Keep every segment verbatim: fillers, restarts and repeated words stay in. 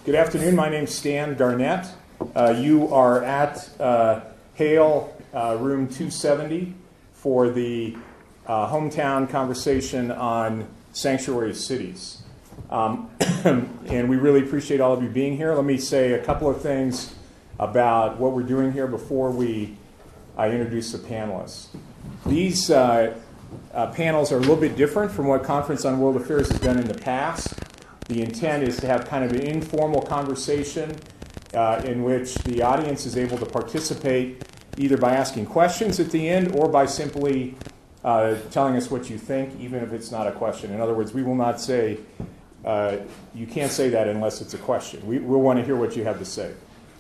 Good afternoon. My name's Stan Garnett. Uh, you are at uh, Hale uh, room two seventy for the uh, hometown conversation on sanctuary cities. Um, and we really appreciate all of you being here. Let me say a couple of things about what we're doing here before we I introduce the panelists. These uh, uh, panels are a little bit different from what Conference on World Affairs has done in the past. The intent is to have kind of an informal conversation uh, in which the audience is able to participate either by asking questions at the end or by simply uh, telling us what you think, even if it's not a question. In other words, we will not say, uh, you can't say that unless it's a question. We, we'll want to hear what you have to say.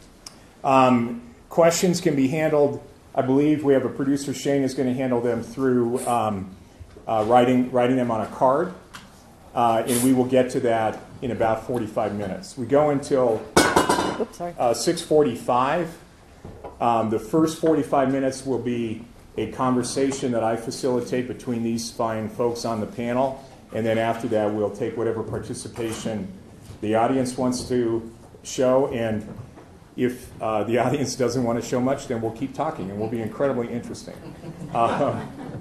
Um, questions can be handled, I believe we have a producer, Shane, is going to handle them through um, uh, writing, writing them on a card. Uh, and we will get to that in about forty-five minutes. We go until Oops, sorry. uh, six forty-five. Um, the first forty-five minutes will be a conversation that I facilitate between these fine folks on the panel. And then after that, we'll take whatever participation the audience wants to show. And if uh, the audience doesn't want to show much, then we'll keep talking, and we'll be incredibly interesting. Uh,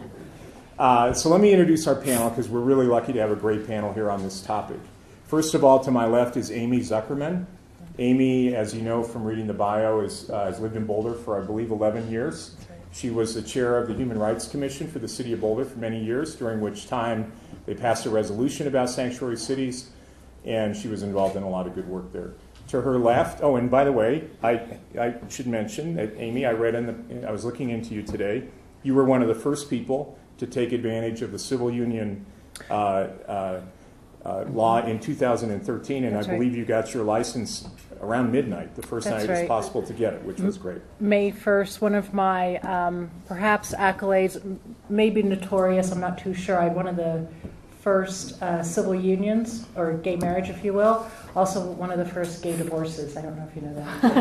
Uh, so let me introduce our panel, because we're really lucky to have a great panel here on this topic. First of all, to my left is Amy Zuckerman. Amy, as you know from reading the bio, is, uh, has lived in Boulder for, I believe, eleven years. She was the chair of the Human Rights Commission for the city of Boulder for many years, during which time they passed a resolution about sanctuary cities, and she was involved in a lot of good work there. To her left, oh, and by the way, I, I should mention that, Amy, I read in the, I was looking into you today, you were one of the first people to take advantage of the civil union uh, uh, uh, law in two thousand thirteen, and That's I right. believe you got your license around midnight, the first That's night it was right. possible to get it, which was great. May first, one of my um, perhaps accolades, m- maybe notorious, I'm not too sure. I had one of the first uh, civil unions, or gay marriage, if you will. Also one of the first gay divorces. I don't know if you know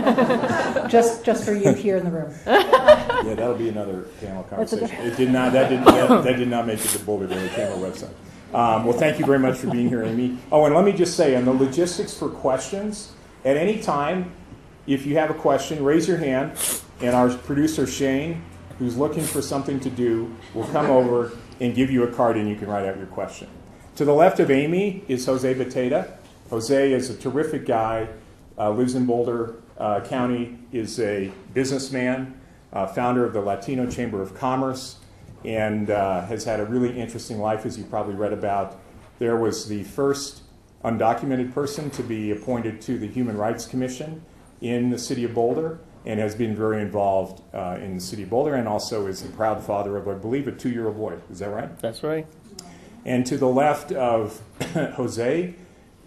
that. just just for you here in the room. Yeah, that'll be another panel conversation. It did not. That did that, that did not make it to Boulder Daily Camera website. Um, well, thank you very much for being here, Amy. Oh, and let me just say, on the logistics for questions, at any time, if you have a question, raise your hand, and our producer Shane, who's looking for something to do, will come over and give you a card, and you can write out your question. To the left of Amy is Jose Bateta. Jose is a terrific guy, uh, lives in Boulder uh, County, is a businessman, uh, founder of the Latino Chamber of Commerce, and uh, has had a really interesting life, as you probably read about. There was the first undocumented person to be appointed to the Human Rights Commission in the city of Boulder, and has been very involved uh, in the city of Boulder, and also is the proud father of, I believe, a two-year-old boy. Is that right? That's right. And to the left of Jose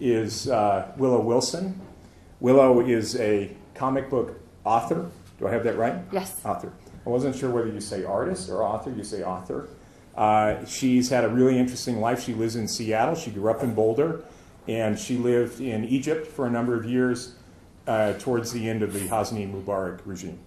is uh, Willow Wilson. Willow is a comic book author. Do I have that right? Yes. Author. I wasn't sure whether you say artist or author. You say author. Uh, she's had a really interesting life. She lives in Seattle. She grew up in Boulder, and she lived in Egypt for a number of years uh, towards the end of the Hosni Mubarak regime.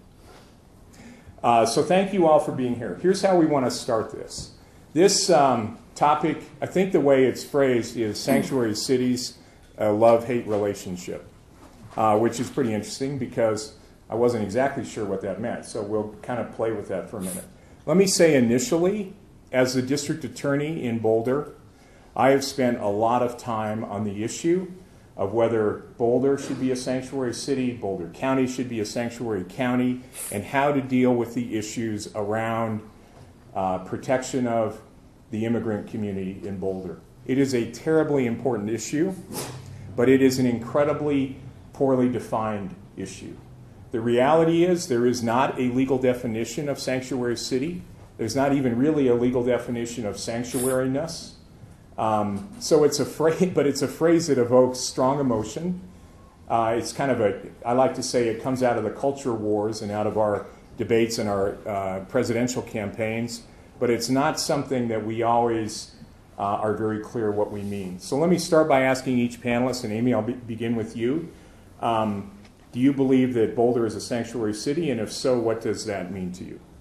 Uh, so thank you all for being here. Here's how we want to start this. This um, topic, I think the way it's phrased is sanctuary cities, a love-hate relationship, uh, which is pretty interesting because I wasn't exactly sure what that meant. So we'll kind of play with that for a minute. Let me say initially, as the district attorney in Boulder, I have spent a lot of time on the issue of whether Boulder should be a sanctuary city, Boulder County should be a sanctuary county, and how to deal with the issues around uh, protection of the immigrant community in Boulder. It is a terribly important issue, but it is an incredibly poorly defined issue. The reality is there is not a legal definition of sanctuary city. There's not even really a legal definition of sanctuariness. Um, so it's a phrase, but it's a phrase that evokes strong emotion. Uh, it's kind of a, I like to say it comes out of the culture wars and out of our debates and our uh, presidential campaigns, but it's not something that we always uh, are very clear what we mean. So let me start by asking each panelist, and Amy, I'll be, begin with you. Um, do you believe that Boulder is a sanctuary city, and if so, what does that mean to you?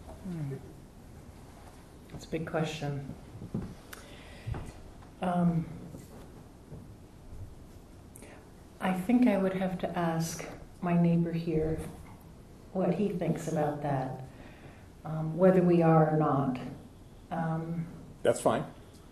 That's a big question. Um, I think I would have to ask my neighbor here what he thinks about that, um, whether we are or not. Um, That's fine.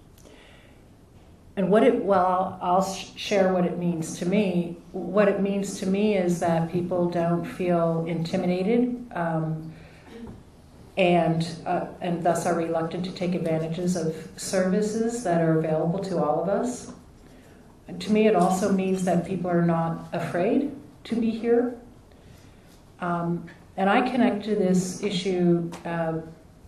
And what it, well, I'll sh- share what it means to me. What it means to me is that people don't feel intimidated um, and, uh, and thus are reluctant to take advantages of services that are available to all of us. And to me, it also means that people are not afraid to be here. Um, and I connect to this issue uh,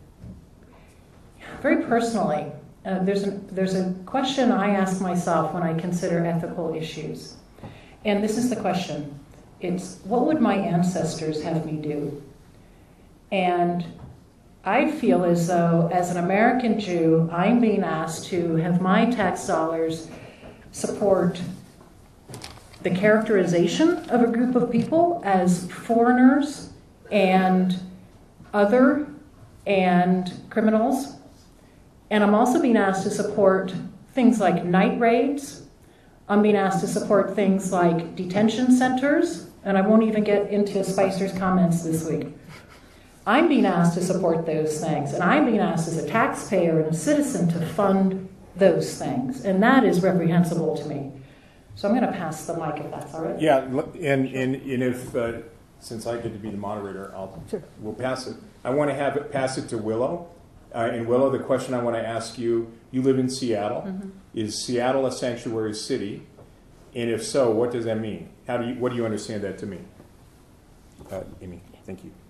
very personally. Uh, there's, a, there's a question I ask myself when I consider ethical issues. And this is the question. It's, what would my ancestors have me do? And I feel as though, as an American Jew, I'm being asked to have my tax dollars support the characterization of a group of people as foreigners and other and criminals. And I'm also being asked to support things like night raids. I'm being asked to support things like detention centers, and I won't even get into Spicer's comments this week. I'm being asked to support those things, and I'm being asked as a taxpayer and a citizen to fund those things, and that is reprehensible to me. So I'm going to pass the mic if that's all right. Yeah, and, and, and if, uh, since I get to be the moderator, I'll, Sure. we'll pass it. I want to have it, pass it to Willow. Uh, and Willow, the question I want to ask you, you live in Seattle. Mm-hmm. Is Seattle a sanctuary city? And if so, what does that mean? How do you, what do you understand that to mean? Uh, Amy, thank you.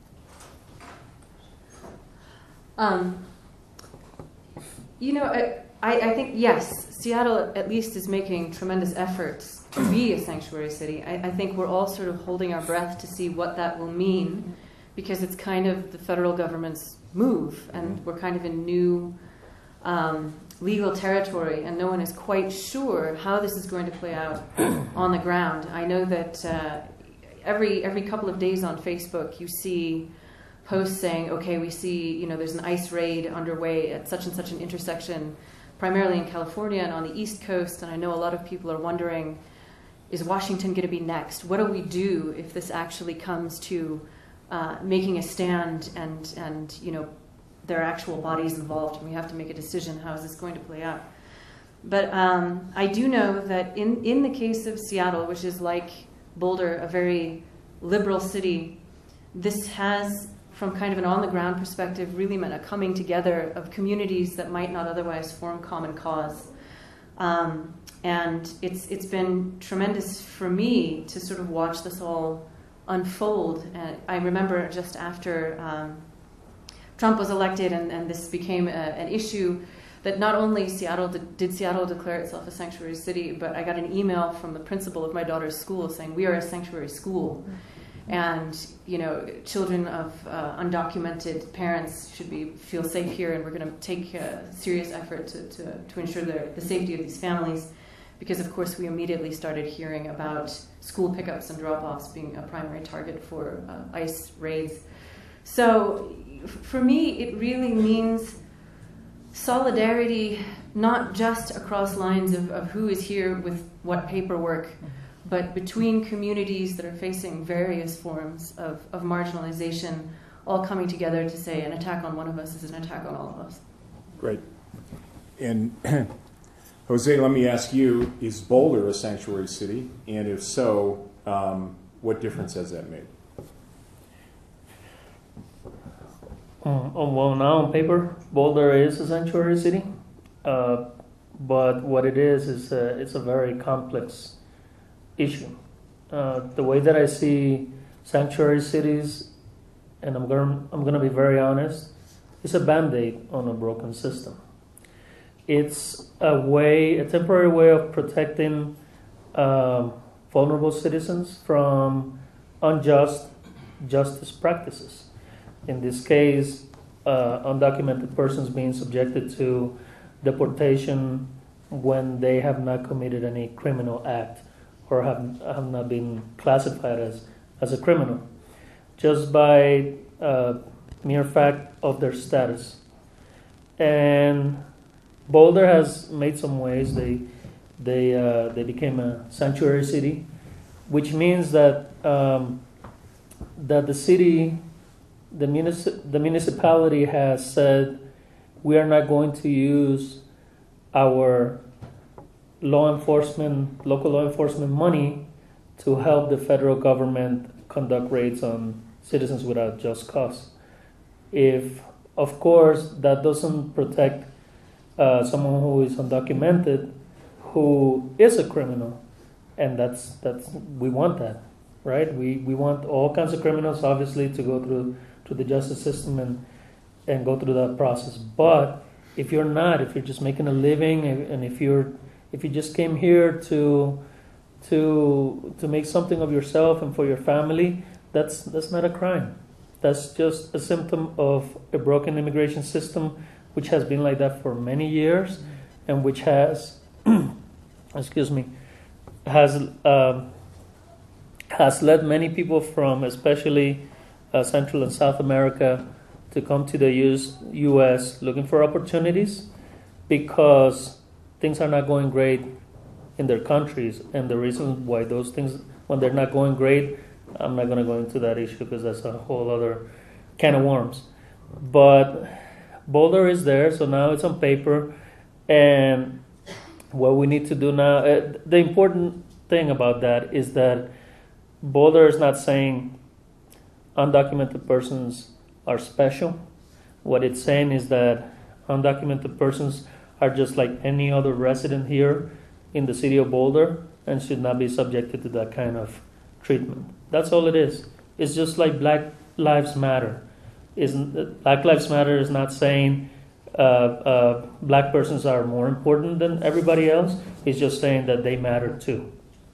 Um, you know, I, I think, yes, Seattle at least is making tremendous efforts to be a sanctuary city. I, I think we're all sort of holding our breath to see what that will mean, because it's kind of the federal government's move, and we're kind of in new um, legal territory, and no one is quite sure how this is going to play out on the ground. I know that uh, every every couple of days on Facebook you see posts saying, okay, we see, you know, there's an ICE raid underway at such and such an intersection, primarily in California and on the East Coast, and I know a lot of people are wondering, is Washington going to be next? What do we do if this actually comes to uh, making a stand and, and, you know, there are actual bodies involved and we have to make a decision, how is this going to play out? But um, I do know that in, in the case of Seattle, which is like Boulder, a very liberal city, this has, from kind of an on-the-ground perspective, really meant a coming together of communities that might not otherwise form common cause. Um, and it's it's been tremendous for me to sort of watch this all unfold. And I remember just after um, Trump was elected and, and this became a, an issue, that not only Seattle did, did Seattle declare itself a sanctuary city, but I got an email from the principal of my daughter's school saying, we are a sanctuary school. And, you know, children of uh, undocumented parents should be feel safe here, and we're going to take a serious effort to, to, to ensure the, the safety of these families. Because, of course, we immediately started hearing about school pickups and drop-offs being a primary target for uh, ICE raids. So, for me, it really means solidarity, not just across lines of, of who is here with what paperwork, but between communities that are facing various forms of, of marginalization, all coming together to say an attack on one of us is an attack on all of us. Great. And Jose, let me ask you, is Boulder a sanctuary city? And if so, um, what difference has that made? Um, well, now on paper, Boulder is a sanctuary city, uh, but what it is is a, it's a very complex issue. Uh, the way that I see sanctuary cities, and I'm going I'm going to be very honest, it's a band-aid on a broken system. It's a way, a temporary way of protecting um, vulnerable citizens from unjust justice practices. In this case, uh, undocumented persons being subjected to deportation when they have not committed any criminal act or have, have not been classified as, as a criminal, just by uh, mere fact of their status. And Boulder has made some waves. They they uh, they became a sanctuary city, which means that um, that the city, the, munici- the municipality has said we are not going to use our law enforcement, local law enforcement money to help the federal government conduct raids on citizens without just cause. If, of course, that doesn't protect uh, someone who is undocumented, who is a criminal, and that's that's we want that, right? We we want all kinds of criminals, obviously, to go through to the justice system and and go through that process. But if you're not, if you're just making a living, and if you're if you just came here to to to make something of yourself and for your family, that's that's not a crime. That's just a symptom of a broken immigration system, which has been like that for many years, and which has, excuse me, has um, has led many people from, especially uh, Central and South America, to come to the U S looking for opportunities because things are not going great in their countries, and the reason why those things, when they're not going great, I'm not going to go into that issue because that's a whole other can of worms. But Boulder is there, so now it's on paper. And what we need to do now, uh, the important thing about that is that Boulder is not saying undocumented persons are special. What it's saying is that undocumented persons are just like any other resident here in the city of Boulder and should not be subjected to that kind of treatment. That's all it is. It's just like Black Lives Matter. Isn't Black Lives Matter is not saying uh, uh, black persons are more important than everybody else. It's just saying that they matter too.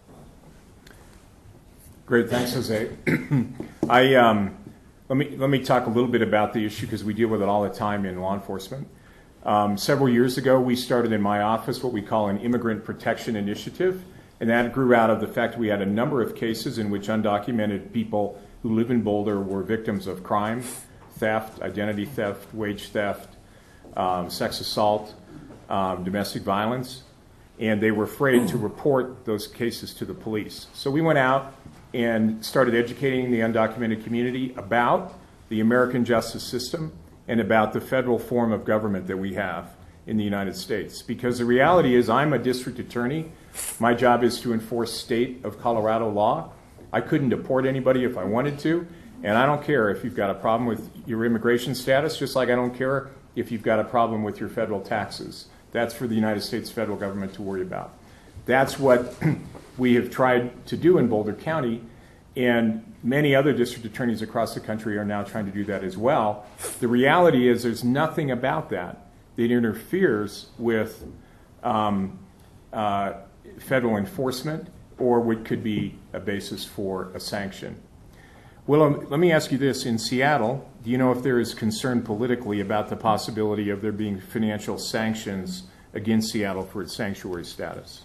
Great, thanks, Jose. I um, let me let me talk a little bit about the issue because we deal with it all the time in law enforcement. Um, several years ago, we started in my office what we call an immigrant protection initiative. And that grew out of the fact we had a number of cases in which undocumented people who live in Boulder were victims of crime, theft, identity theft, wage theft, um, sex assault, um, domestic violence, and they were afraid to report those cases to the police. So we went out and started educating the undocumented community about the American justice system and about the federal form of government that we have in the United States. Because the reality is I'm a district attorney. My job is to enforce state of Colorado law. I couldn't deport anybody if I wanted to, and I don't care if you've got a problem with your immigration status, just like I don't care if you've got a problem with your federal taxes. That's for the United States federal government to worry about. That's what we have tried to do in Boulder County, and many other district attorneys across the country are now trying to do that as well. The reality is there's nothing about that that interferes with um, uh, federal enforcement or what could be a basis for a sanction. Well, um, let me ask you this. In Seattle, do you know if there is concern politically about the possibility of there being financial sanctions against Seattle for its sanctuary status?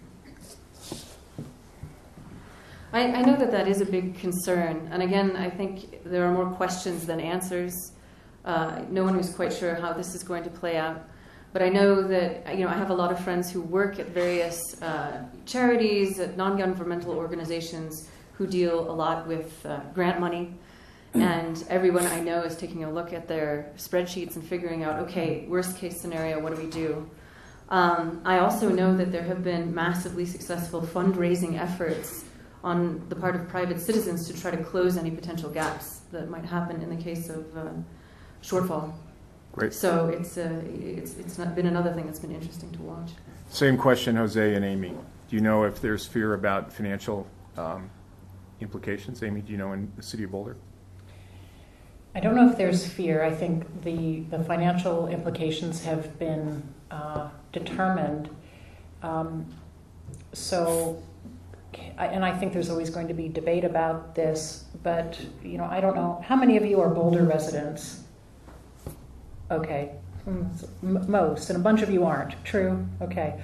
I, I know that that is a big concern. And again, I think there are more questions than answers. Uh, no one was quite sure how this is going to play out. But I know that, you know, I have a lot of friends who work at various uh, charities, at non-governmental organizations who deal a lot with uh, grant money. And everyone I know is taking a look at their spreadsheets and figuring out, okay, worst case scenario, what do we do? Um, I also know that there have been massively successful fundraising efforts on the part of private citizens to try to close any potential gaps that might happen in the case of uh, shortfall. Great. So it's, uh, it's, it's not been another thing that's been interesting to watch. Same question, Jose and Amy. Do you know if there's fear about financial um, implications? Amy, do you know in the city of Boulder? I don't know if there's fear. I think the, the financial implications have been uh, determined. Um, so, I, and I think there's always going to be debate about this, but, you know, I don't know. How many of you are Boulder residents? Okay. M- most, and a bunch of you aren't. True? Okay.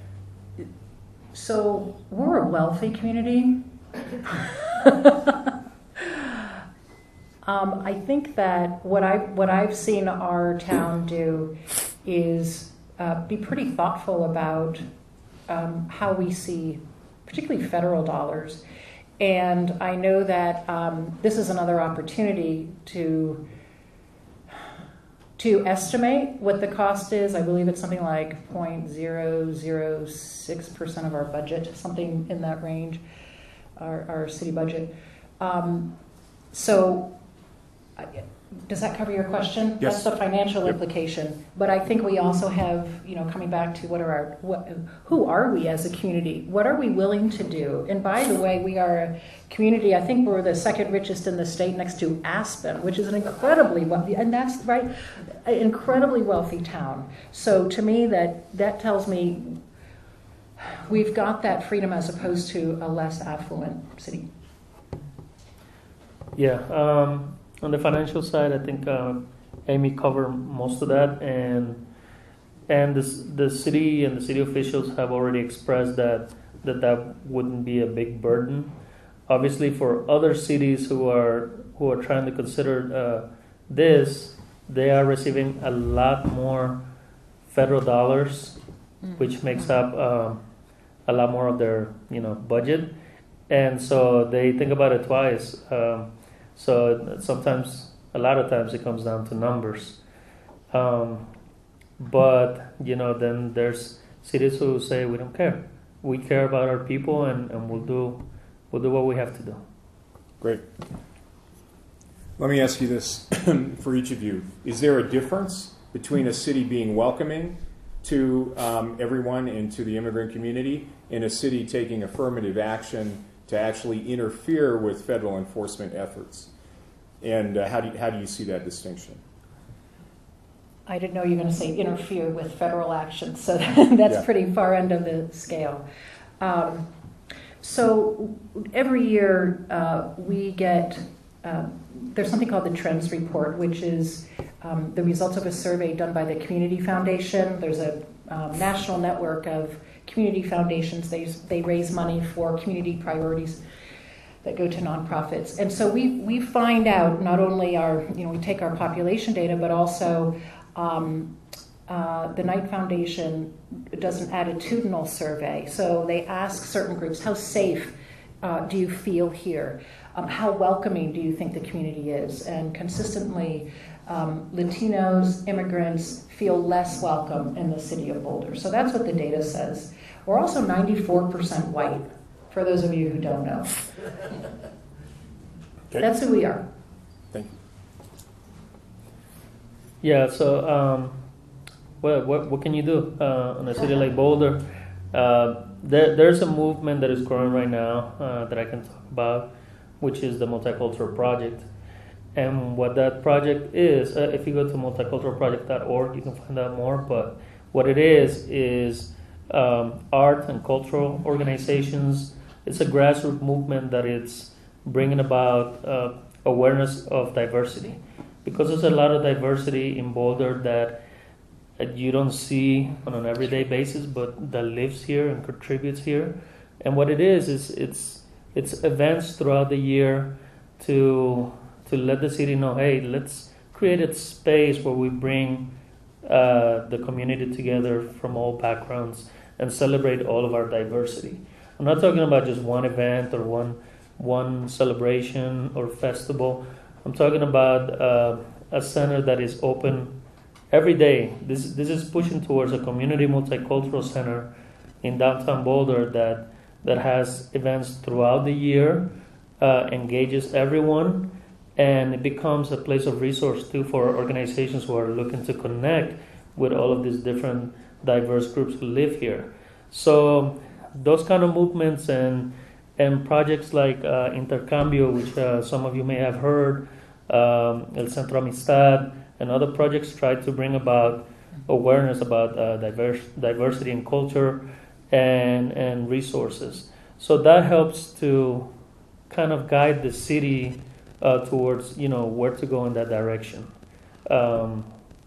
So, we're a wealthy community. Um, I think that what I what I've seen our town do is uh, be pretty thoughtful about um, how we see, particularly federal dollars, And I know that um, this is another opportunity to to estimate what the cost is. I believe it's something like zero point zero zero six percent of our budget, something in that range, our, our city budget. Um, so I- does that cover your question? Yes. That's the financial Yep. implication. But I think we also have, you know, coming back to what are our, what, who are we as a community? What are we willing to do? And by the way, we are a community, I think we're the second richest in the state next to Aspen, which is an incredibly wealthy, and that's right, an incredibly wealthy town. So to me, that, that tells me we've got that freedom as opposed to a less affluent city. Yeah, um, on the financial side, I think uh, Amy covered most of that, and and the the city and the city officials have already expressed that that that wouldn't be a big burden. Obviously, for other cities who are who are trying to consider uh, this, they are receiving a lot more federal dollars, which makes up um, a lot more of their you know budget, and so they think about it twice. Um, so sometimes, a lot of times, it comes down to numbers. Um, but you know, then there's cities who say we don't care. We care about our people, and, and we'll do we'll do what we have to do. Great. Let me ask you this for each of you. Is there a difference between a city being welcoming to um, everyone and to the immigrant community and a city taking affirmative action to actually interfere with federal enforcement efforts? And uh, how do you, how do you see that distinction? I didn't know you were going to say interfere with federal action, so that's Yeah. pretty far end of the scale. Um, so every year uh, we get, uh, there's something called the Trends Report, which is um, the results of a survey done by the Community Foundation. There's a um, national network of community foundations. They, they raise money for community priorities that go to nonprofits. And so we, we find out not only our, you know, we take our population data, but also um, uh, the Knight Foundation does an attitudinal survey. So they ask certain groups, how safe uh, do you feel here? Um, how welcoming do you think the community is? And consistently, um, Latinos, immigrants feel less welcome in the city of Boulder. So that's what the data says. We're also ninety-four percent white, for those of you who don't know. Okay. That's who we are. Thank you. Yeah. So, um, what what what can you do uh, in a city like Boulder? Uh, there there's a movement that is growing right now uh, that I can talk about, which is the Multicultural Project. And what that project is, uh, if you go to multicultural project dot org, you can find out more. But what it is is um, art and cultural organizations. It's a grassroots movement that it's bringing about uh, awareness of diversity, because there's a lot of diversity in Boulder that that you don't see on an everyday basis, but that lives here and contributes here. And what it is is it's it's events throughout the year to to let the city know, hey, let's create a space where we bring uh, the community together from all backgrounds and celebrate all of our diversity. I'm not talking about just one event or one one celebration or festival. I'm talking about uh, a center that is open every day. This this is pushing towards a community multicultural center in downtown Boulder that that has events throughout the year, uh, engages everyone, and it becomes a place of resource too for organizations who are looking to connect with all of these different diverse groups who live here. So those kind of movements and and projects like uh, Intercambio, which uh, some of you may have heard, um, El Centro Amistad, and other projects try to bring about awareness about uh, diverse, diversity in culture and and resources. So that helps to kind of guide the city uh, towards, you know, where to go in that direction. Um,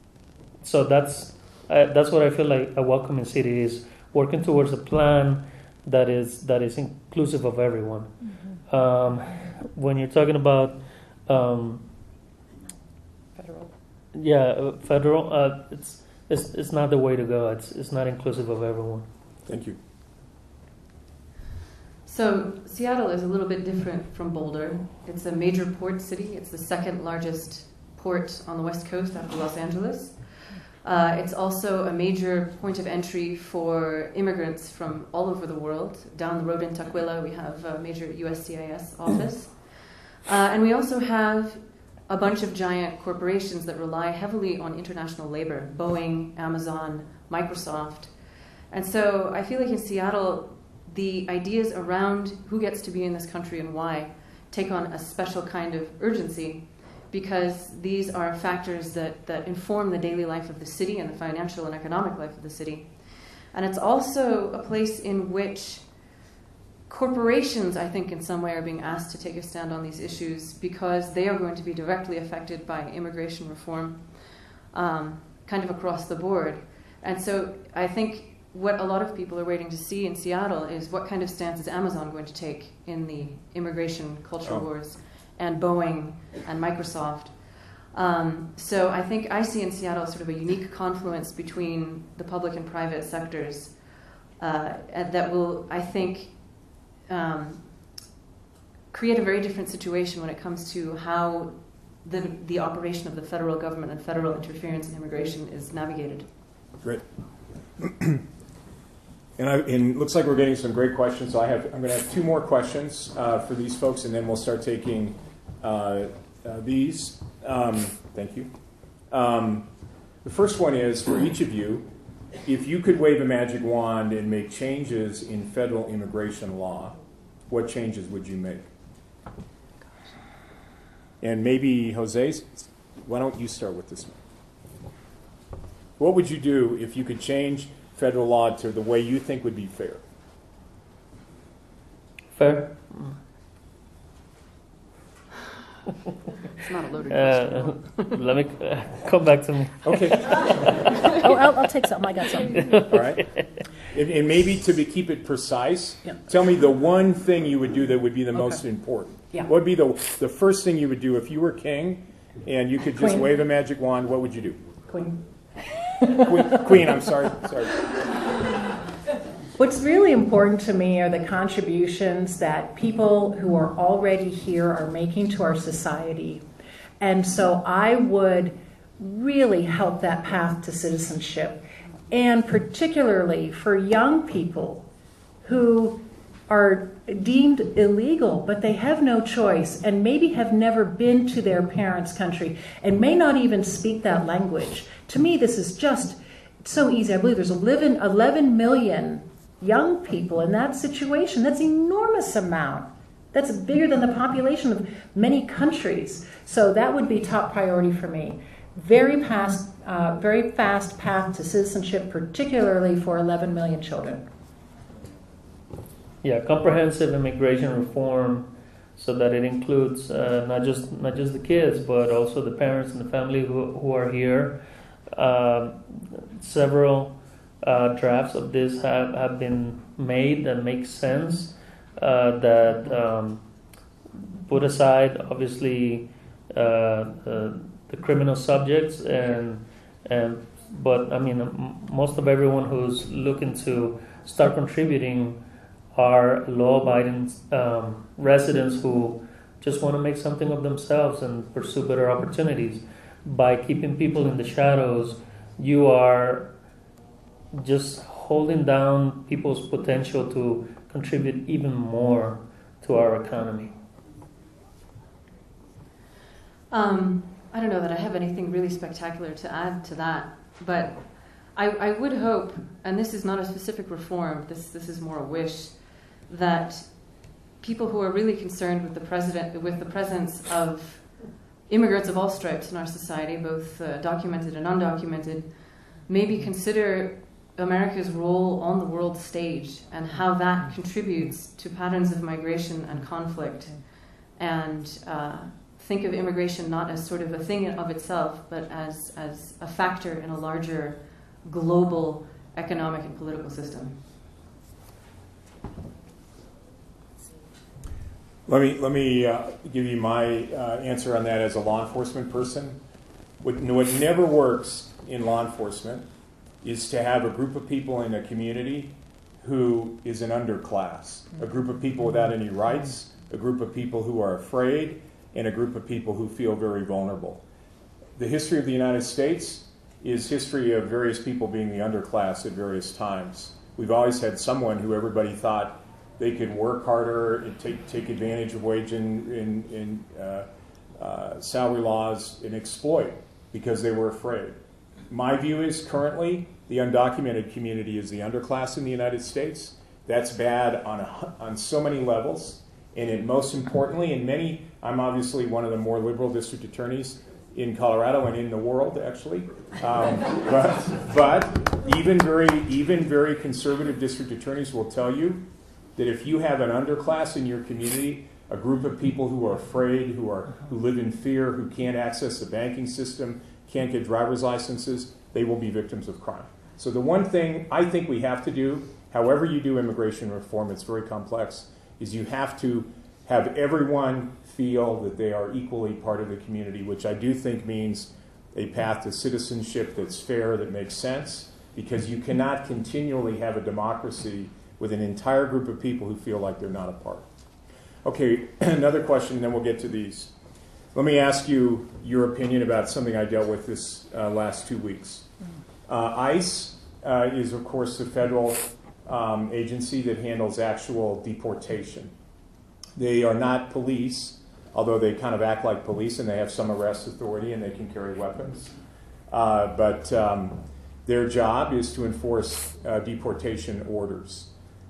so that's uh, that's what I feel like a welcoming city is, working towards a plan that is that is inclusive of everyone. Mm-hmm. Um, when you're talking about um, Federal. yeah, uh, federal, uh, it's it's it's not the way to go. It's it's not inclusive of everyone. Thank you. So Seattle is a little bit different from Boulder. It's a major port city. It's the second largest port on the West Coast after Los Angeles. Uh, it's also a major point of entry for immigrants from all over the world. Down the road in Tukwila, we have a major U S C I S office. Uh, and we also have a bunch of giant corporations that rely heavily on international labor, Boeing, Amazon, Microsoft. And so I feel like in Seattle, the ideas around who gets to be in this country and why take on a special kind of urgency, because these are factors that, that inform the daily life of the city and the financial and economic life of the city. And it's also a place in which corporations, I think, in some way are being asked to take a stand on these issues because they are going to be directly affected by immigration reform um, kind of across the board. And so I think what a lot of people are waiting to see in Seattle is what kind of stance is Amazon going to take in the immigration culture Oh. wars, and Boeing and Microsoft. Um, so I think I see in Seattle sort of a unique confluence between the public and private sectors uh, that will, I think, um, create a very different situation when it comes to how the, the operation of the federal government and federal interference in immigration is navigated. Great. And, I, and it looks like we're getting some great questions. So I have, I'm going to have two more questions uh, for these folks, and then we'll start taking uh, uh, these. Um, thank you. Um, the first one is for each of you: if you could wave a magic wand and make changes in federal immigration law, what changes would you make? And maybe Jose, why don't you start with this one? What would you do if you could change federal law to the way you think would be fair? Fair. It's not a loaded Uh, question. let me uh, come back to me. Okay, Oh, I'll, I'll take something. I got something. all right. And, and maybe to be, keep it precise, Yeah. tell me the one thing you would do that would be the Okay. most important. Yeah. What would be the, the first thing you would do if you were king and you could just Queen. wave a magic wand? What would you do? Queen. Queen, Queen I'm sorry. Sorry. What's really important to me are the contributions that people who are already here are making to our society. And so I would really help that path to citizenship, and particularly for young people who are deemed illegal, but they have no choice and maybe have never been to their parents' country and may not even speak that language. To me, this is just so easy. I believe there's eleven, eleven million young people in that situation. That's an enormous amount. That's bigger than the population of many countries. So that would be top priority for me. Very fast, uh, very fast path to citizenship, particularly for eleven million children. Yeah, comprehensive immigration reform, so that it includes uh, not just not just the kids, but also the parents and the family who who are here. Uh, several uh, drafts of this have, have been made that make sense. Uh, that um, put aside obviously uh, uh, the criminal subjects and and but I mean m- most of everyone who's looking to start contributing are law-abiding um, residents who just want to make something of themselves and pursue better opportunities. By keeping people in the shadows, you are just holding down people's potential to contribute even more to our economy. Um, I don't know that I have anything really spectacular to add to that, but I, I would hope, and this is not a specific reform, this this is more a wish, that people who are really concerned with the president, with the presence of immigrants of all stripes in our society, both uh, documented and undocumented, maybe consider America's role on the world stage and how that contributes to patterns of migration and conflict, and uh, think of immigration not as sort of a thing of itself, but as, as a factor in a larger global economic and political system. Let me let me uh, give you my uh, answer on that as a law enforcement person. What, what never works in law enforcement is to have a group of people in a community who is an underclass, a group of people without any rights, a group of people who are afraid, and a group of people who feel very vulnerable. The history of the United States is history of various people being the underclass at various times. We've always had someone who everybody thought they could work harder and take, take advantage of wage and, and, and uh, uh, salary laws and exploit because they were afraid. My view is currently the undocumented community is the underclass in the United States. That's bad on, a, on so many levels. And it, most importantly, in many, I'm obviously one of the more liberal district attorneys in Colorado and in the world, actually. Um, but, but even very, even very conservative district attorneys will tell you that if you have an underclass in your community, a group of people who are afraid, who are who live in fear, who can't access the banking system, can't get driver's licenses, they will be victims of crime. So the one thing I think we have to do, however you do immigration reform, it's very complex, is you have to have everyone feel that they are equally part of the community, which I do think means a path to citizenship that's fair, that makes sense, because you cannot continually have a democracy with an entire group of people who feel like they're not a part. Okay, another question, and then we'll get to these. Let me ask you your opinion about something I dealt with this uh, last two weeks. Uh, ICE uh, is, of course, the federal um, agency that handles actual deportation. They are not police, although they kind of act like police, and they have some arrest authority, and they can carry weapons. Uh, but um, their job is to enforce uh, deportation orders.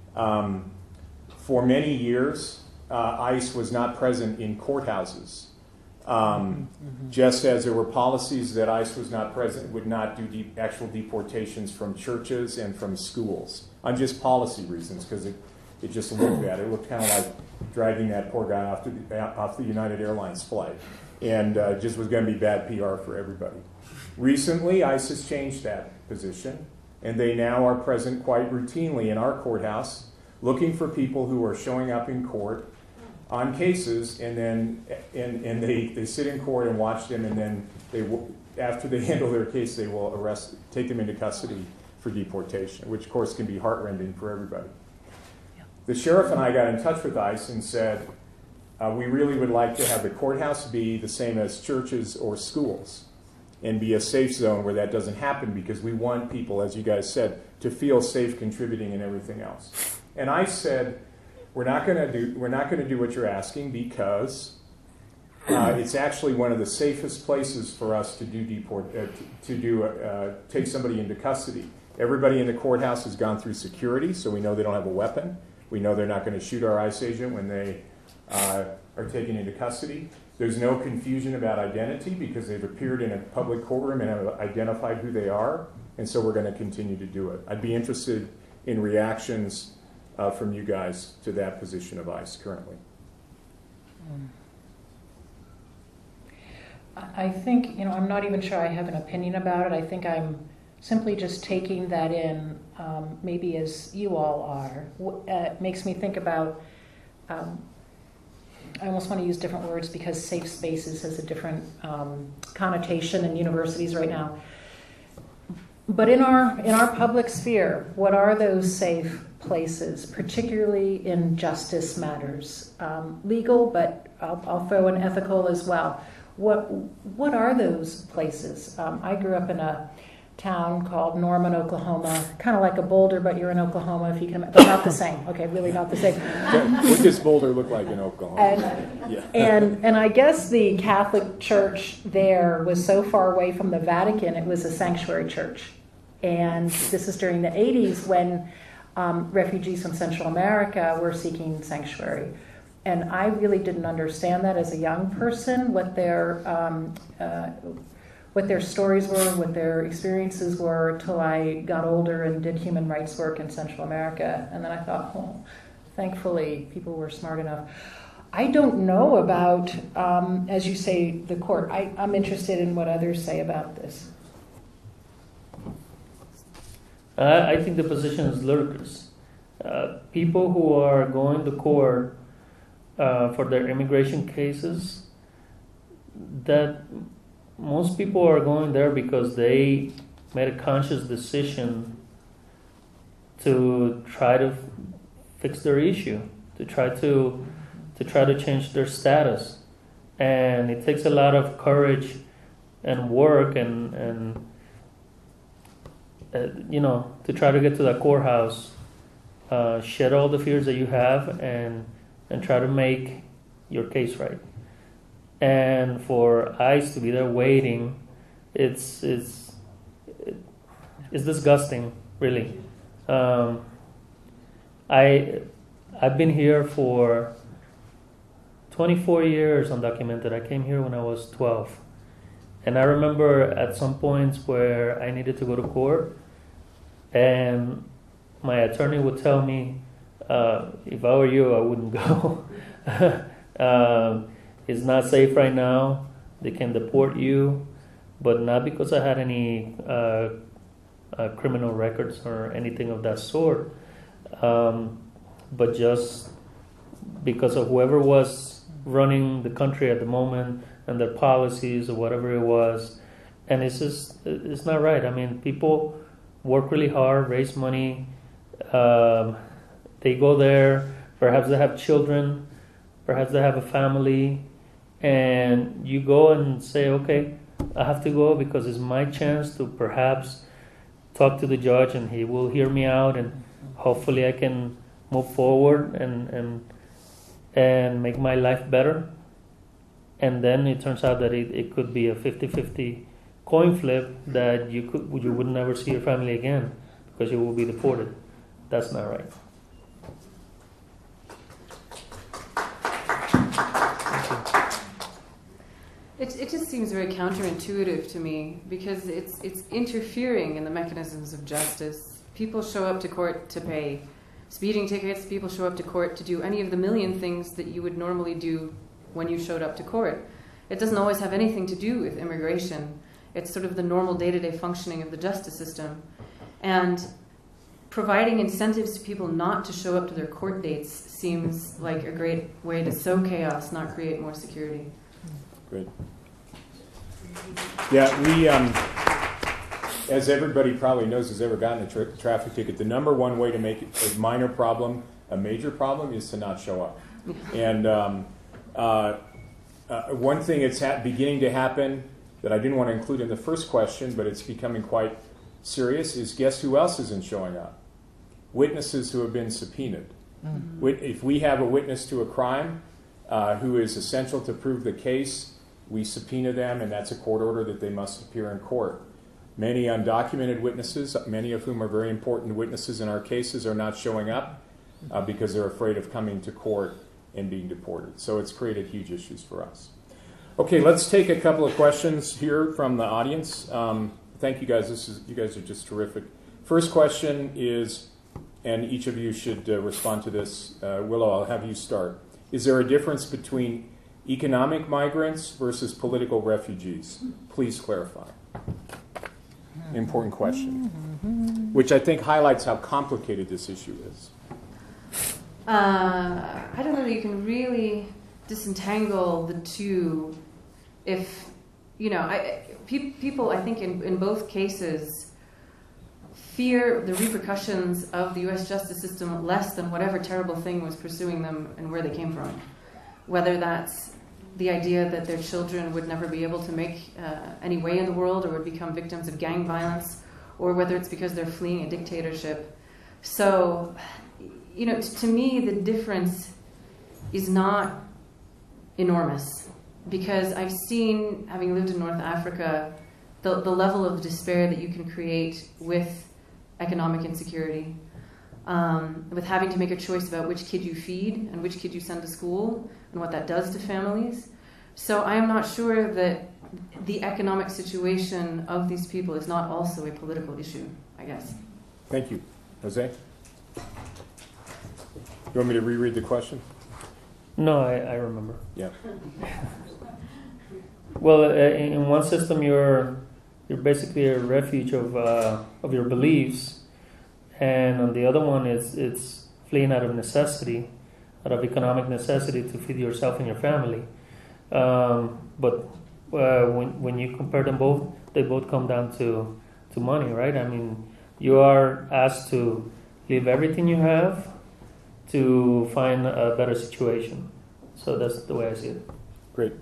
Um, for many years, uh, ICE was not present in courthouses. Um, mm-hmm. Just as there were policies that ICE was not present, would not do de- actual deportations from churches and from schools, on just policy reasons, because it, it just looked bad. It looked kind of like dragging that poor guy off the, off the United Airlines flight, and uh, just was going to be bad P R for everybody. Recently, ICE has changed that position, and they now are present quite routinely in our courthouse, looking for people who are showing up in court on cases, and then and, and they, they sit in court and watch them, and then they after they handle their case, they will arrest, take them into custody for deportation, which of course can be heartrending for everybody. Yeah. The sheriff and I got in touch with ICE and said, uh, we really would like to have the courthouse be the same as churches or schools, and be a safe zone where that doesn't happen, because we want people, as you guys said, to feel safe contributing and everything else. And I said, we're not going to do we're not going to do what you're asking, because uh, it's actually one of the safest places for us to do deport uh, to, to do uh, take somebody into custody. Everybody in the courthouse has gone through security, so we know they don't have a weapon. We know they're not going to shoot our ICE agent when they uh, are taken into custody. There's no confusion about identity, because they've appeared in a public courtroom and have identified who they are, and so we're going to continue to do it. I'd be interested in reactions uh, from you guys to that position of ICE currently. I think, you know, I'm not even sure I have an opinion about it. I think I'm simply just taking that in, um, maybe as you all are. Uh, it makes me think about, um, I almost want to use different words because safe spaces has a different um, connotation in universities right now. But in our in our public sphere, what are those safe places, particularly in justice matters? Um, legal, but I'll, I'll throw in ethical as well. What what are those places? Um, I grew up in a town called Norman, Oklahoma, kind of like a Boulder, but you're in Oklahoma, if you can, but not the same. Okay, really not the same. What does Boulder look like in Oklahoma? And, yeah. and and I guess the Catholic Church there was so far away from the Vatican, it was a sanctuary church. And this is during the eighties when um, refugees from Central America were seeking sanctuary. And I really didn't understand that as a young person, what their um, uh, what their stories were, what their experiences were, until I got older and did human rights work in Central America. And then I thought, oh, thankfully, people were smart enough. I don't know about, um, as you say, the court. I, I'm interested in what others say about this. Uh, I think the position is ludicrous. Uh, people who are going to court uh, for their immigration cases, that most people are going there because they made a conscious decision to try to f- fix their issue, to try to to try to change their status, and it takes a lot of courage and work and and uh, you know, to try to get to that courthouse, uh, shed all the fears that you have, and and try to make your case right. And for ICE to be there waiting, it's it's it's disgusting, really. Um, I I've been here for twenty-four years undocumented. I came here when I was twelve, and I remember at some points where I needed to go to court, and my attorney would tell me, uh, if I were you, I wouldn't go. um, it's not safe right now. They can deport you, but not because I had any uh, uh, criminal records or anything of that sort, um, but just because of whoever was running the country at the moment and their policies or whatever it was. And it's just, it's not right. I mean, people work really hard, raise money. Um, they go there. Perhaps they have children. Perhaps they have a family. And you go and say, okay, I have to go because it's my chance to perhaps talk to the judge and he will hear me out, and hopefully I can move forward and and and make my life better. And then it turns out that it, it could be a fifty-fifty coin flip, that you could you would never see your family again because you will be deported. That's not right. It, it just seems very counterintuitive to me because it's it's interfering in the mechanisms of justice. People show up to court to pay speeding tickets. People show up to court to do any of the million things that you would normally do when you showed up to court. It doesn't always have anything to do with immigration. It's sort of the normal day-to-day functioning of the justice system. And providing incentives to people not to show up to their court dates seems like a great way to sow chaos, not create more security. Good. Yeah, we, um, as everybody probably knows who's ever gotten a tra- traffic ticket, the number one way to make a minor problem a major problem is to not show up. And um, uh, uh, one thing that's ha- beginning to happen that I didn't want to include in the first question, but it's becoming quite serious, is guess who else isn't showing up? Witnesses who have been subpoenaed. Mm-hmm. If we have a witness to a crime uh, who is essential to prove the case, we subpoena them, and that's a court order that they must appear in court. Many undocumented witnesses, many of whom are very important witnesses in our cases, are not showing up uh, because they're afraid of coming to court and being deported. So it's created huge issues for us. Okay, let's take a couple of questions here from the audience. Um, thank you guys. This is you guys are just terrific. First question is, and each of you should uh, respond to this. Uh, Willow, I'll have you start. Is there a difference between economic migrants versus political refugees? Please clarify. Important question, which I think highlights how complicated this issue is. Uh, I don't know that you can really disentangle the two. If, you know, I, pe- people, I think in, in both cases, fear the repercussions of the U S justice system less than whatever terrible thing was pursuing them and where they came from. Whether that's the idea that their children would never be able to make uh, any way in the world or would become victims of gang violence, or whether it's because they're fleeing a dictatorship. So, you know, t- to me, the difference is not enormous, because I've seen, having lived in North Africa, the, the level of despair that you can create with economic insecurity, um, with having to make a choice about which kid you feed and which kid you send to school, and what that does to families. So I am not sure that the economic situation of these people is not also a political issue, I guess. Thank you. Jose? You want me to reread the question? No, I, I remember. Yeah. Well, uh, in, in one system, you're you're basically a refuge of uh, of your beliefs, and on the other one, it's it's fleeing out of necessity, out of economic necessity to feed yourself and your family. Um, but uh, when when you compare them both, they both come down to to money, right? I mean, you are asked to leave everything you have to find a better situation. So that's the way I see it. Great.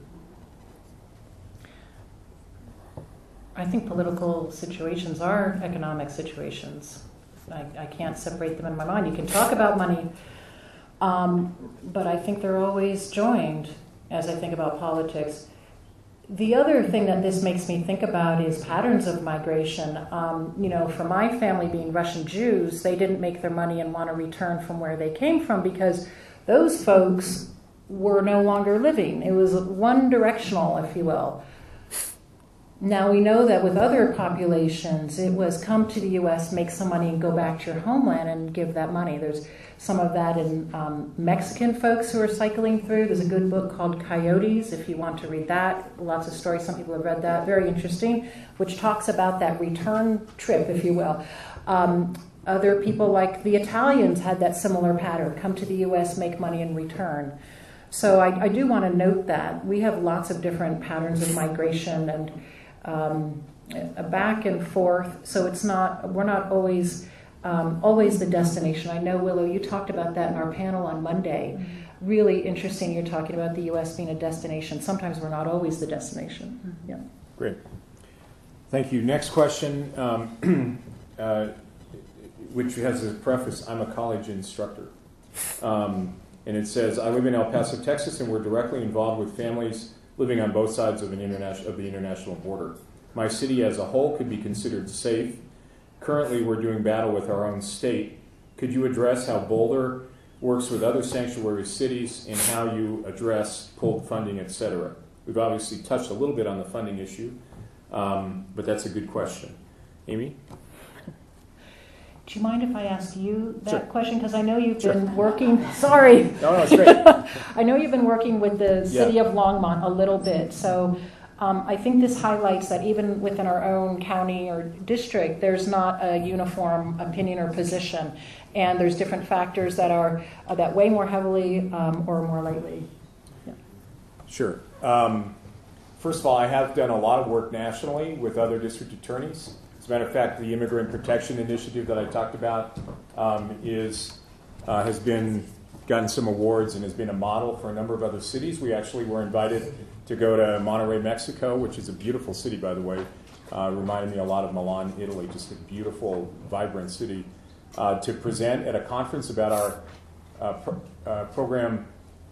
I think political situations are economic situations. I, I can't separate them in my mind. You can talk about money, um, but I think they're always joined as I think about politics. The other thing that this makes me think about is patterns of migration. Um, you know, for my family being Russian Jews, they didn't make their money and want to return from where they came from because those folks were no longer living. It was one directional, if you will. Now we know that with other populations, it was come to the U S, make some money, and go back to your homeland and give that money. There's some of that in um, Mexican folks who are cycling through. There's a good book called Coyotes, if you want to read that. Lots of stories, some people have read that. Very interesting, which talks about that return trip, if you will. Um, other people like the Italians had that similar pattern, come to the U S, make money, and return. So I, I do want to note that. We have lots of different patterns of migration and Um, a back and forth, so it's not, we're not always um, always the destination. I know, Willow, you talked about that in our panel on Monday. Mm-hmm. Really interesting, you're talking about the U S being a destination. Sometimes we're not always the destination. Mm-hmm. Yeah. Great. Thank you. Next question, um, uh, which has a preface, I'm a college instructor. Um, and it says, I live in El Paso, Texas, and we're directly involved with families living on both sides of, an international, of the international border. My city as a whole could be considered safe. Currently, we're doing battle with our own state. Could you address how Boulder works with other sanctuary cities and how you address pulled funding, et cetera? We've obviously touched a little bit on the funding issue, um, but that's a good question. Amy? Do you mind if I ask you that Sure. question? Because I know you've Sure. been working, sorry. No, no, it's great. I know you've been working with the city Yeah. of Longmont a little bit. So um, I think this highlights that even within our own county or district, there's not a uniform opinion or position. And there's different factors that are uh, that weigh more heavily um, or more lightly. Yeah. Sure. Um, first of all, I have done a lot of work nationally with other district attorneys. As a matter of fact, the Immigrant Protection Initiative that I talked about um, is uh, has been gotten some awards and has been a model for a number of other cities. We actually were invited to go to Monterrey, Mexico, which is a beautiful city, by the way. Uh, reminded me a lot of Milan, Italy, just a beautiful, vibrant city, uh, to present at a conference about our uh, pro- uh, program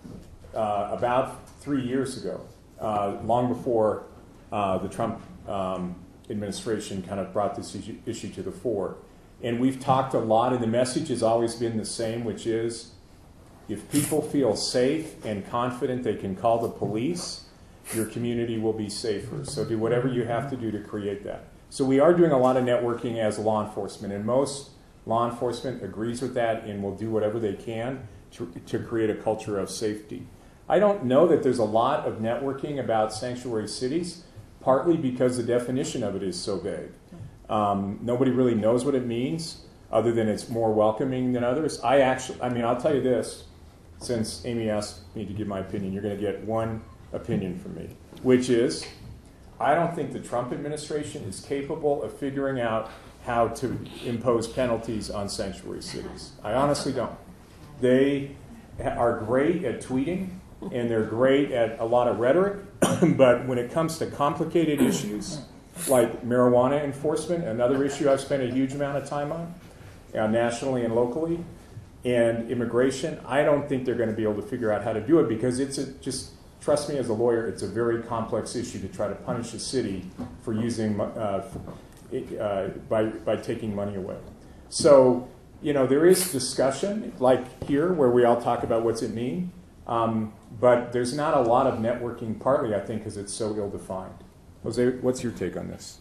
uh, about three years ago, uh, long before uh, the Trump um, administration kind of brought this issue, issue to the fore. And we've talked a lot, and the message has always been the same, which is if people feel safe and confident they can call the police, your community will be safer. So do whatever you have to do to create that. So we are doing a lot of networking as law enforcement, and most law enforcement agrees with that and will do whatever they can to, to create a culture of safety. I don't know that there's a lot of networking about sanctuary cities, partly because the definition of it is so vague. Um, nobody really knows what it means, other than it's more welcoming than others. I actually, I mean, I'll tell you this, since Amy asked me to give my opinion, you're going to get one opinion from me, which is, I don't think the Trump administration is capable of figuring out how to impose penalties on sanctuary cities. I honestly don't. They are great at tweeting, and they're great at a lot of rhetoric, but when it comes to complicated issues like marijuana enforcement, another issue I've spent a huge amount of time on, uh, nationally and locally, and immigration, I don't think they're going to be able to figure out how to do it because it's a, just, trust me as a lawyer, it's a very complex issue to try to punish a city for using, uh, uh, by, by taking money away. So, you know, there is discussion, like here, where we all talk about what's it mean. Um, but there's not a lot of networking, partly, I think, because it's so ill-defined. Jose, what's your take on this?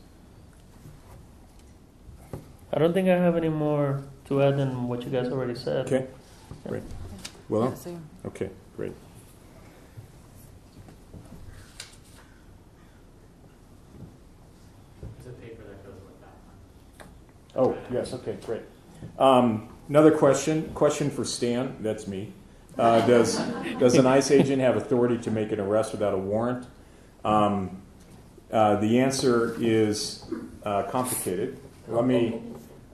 I don't think I have any more to add than what you guys already said. Okay, great. Well, Yeah, same. okay, great. There's a paper that goes with that. Oh, yes, okay, great. Um, another question, question for Stan, that's me. Uh, does does an ICE agent have authority to make an arrest without a warrant? Um, uh, the answer is uh, complicated. Let me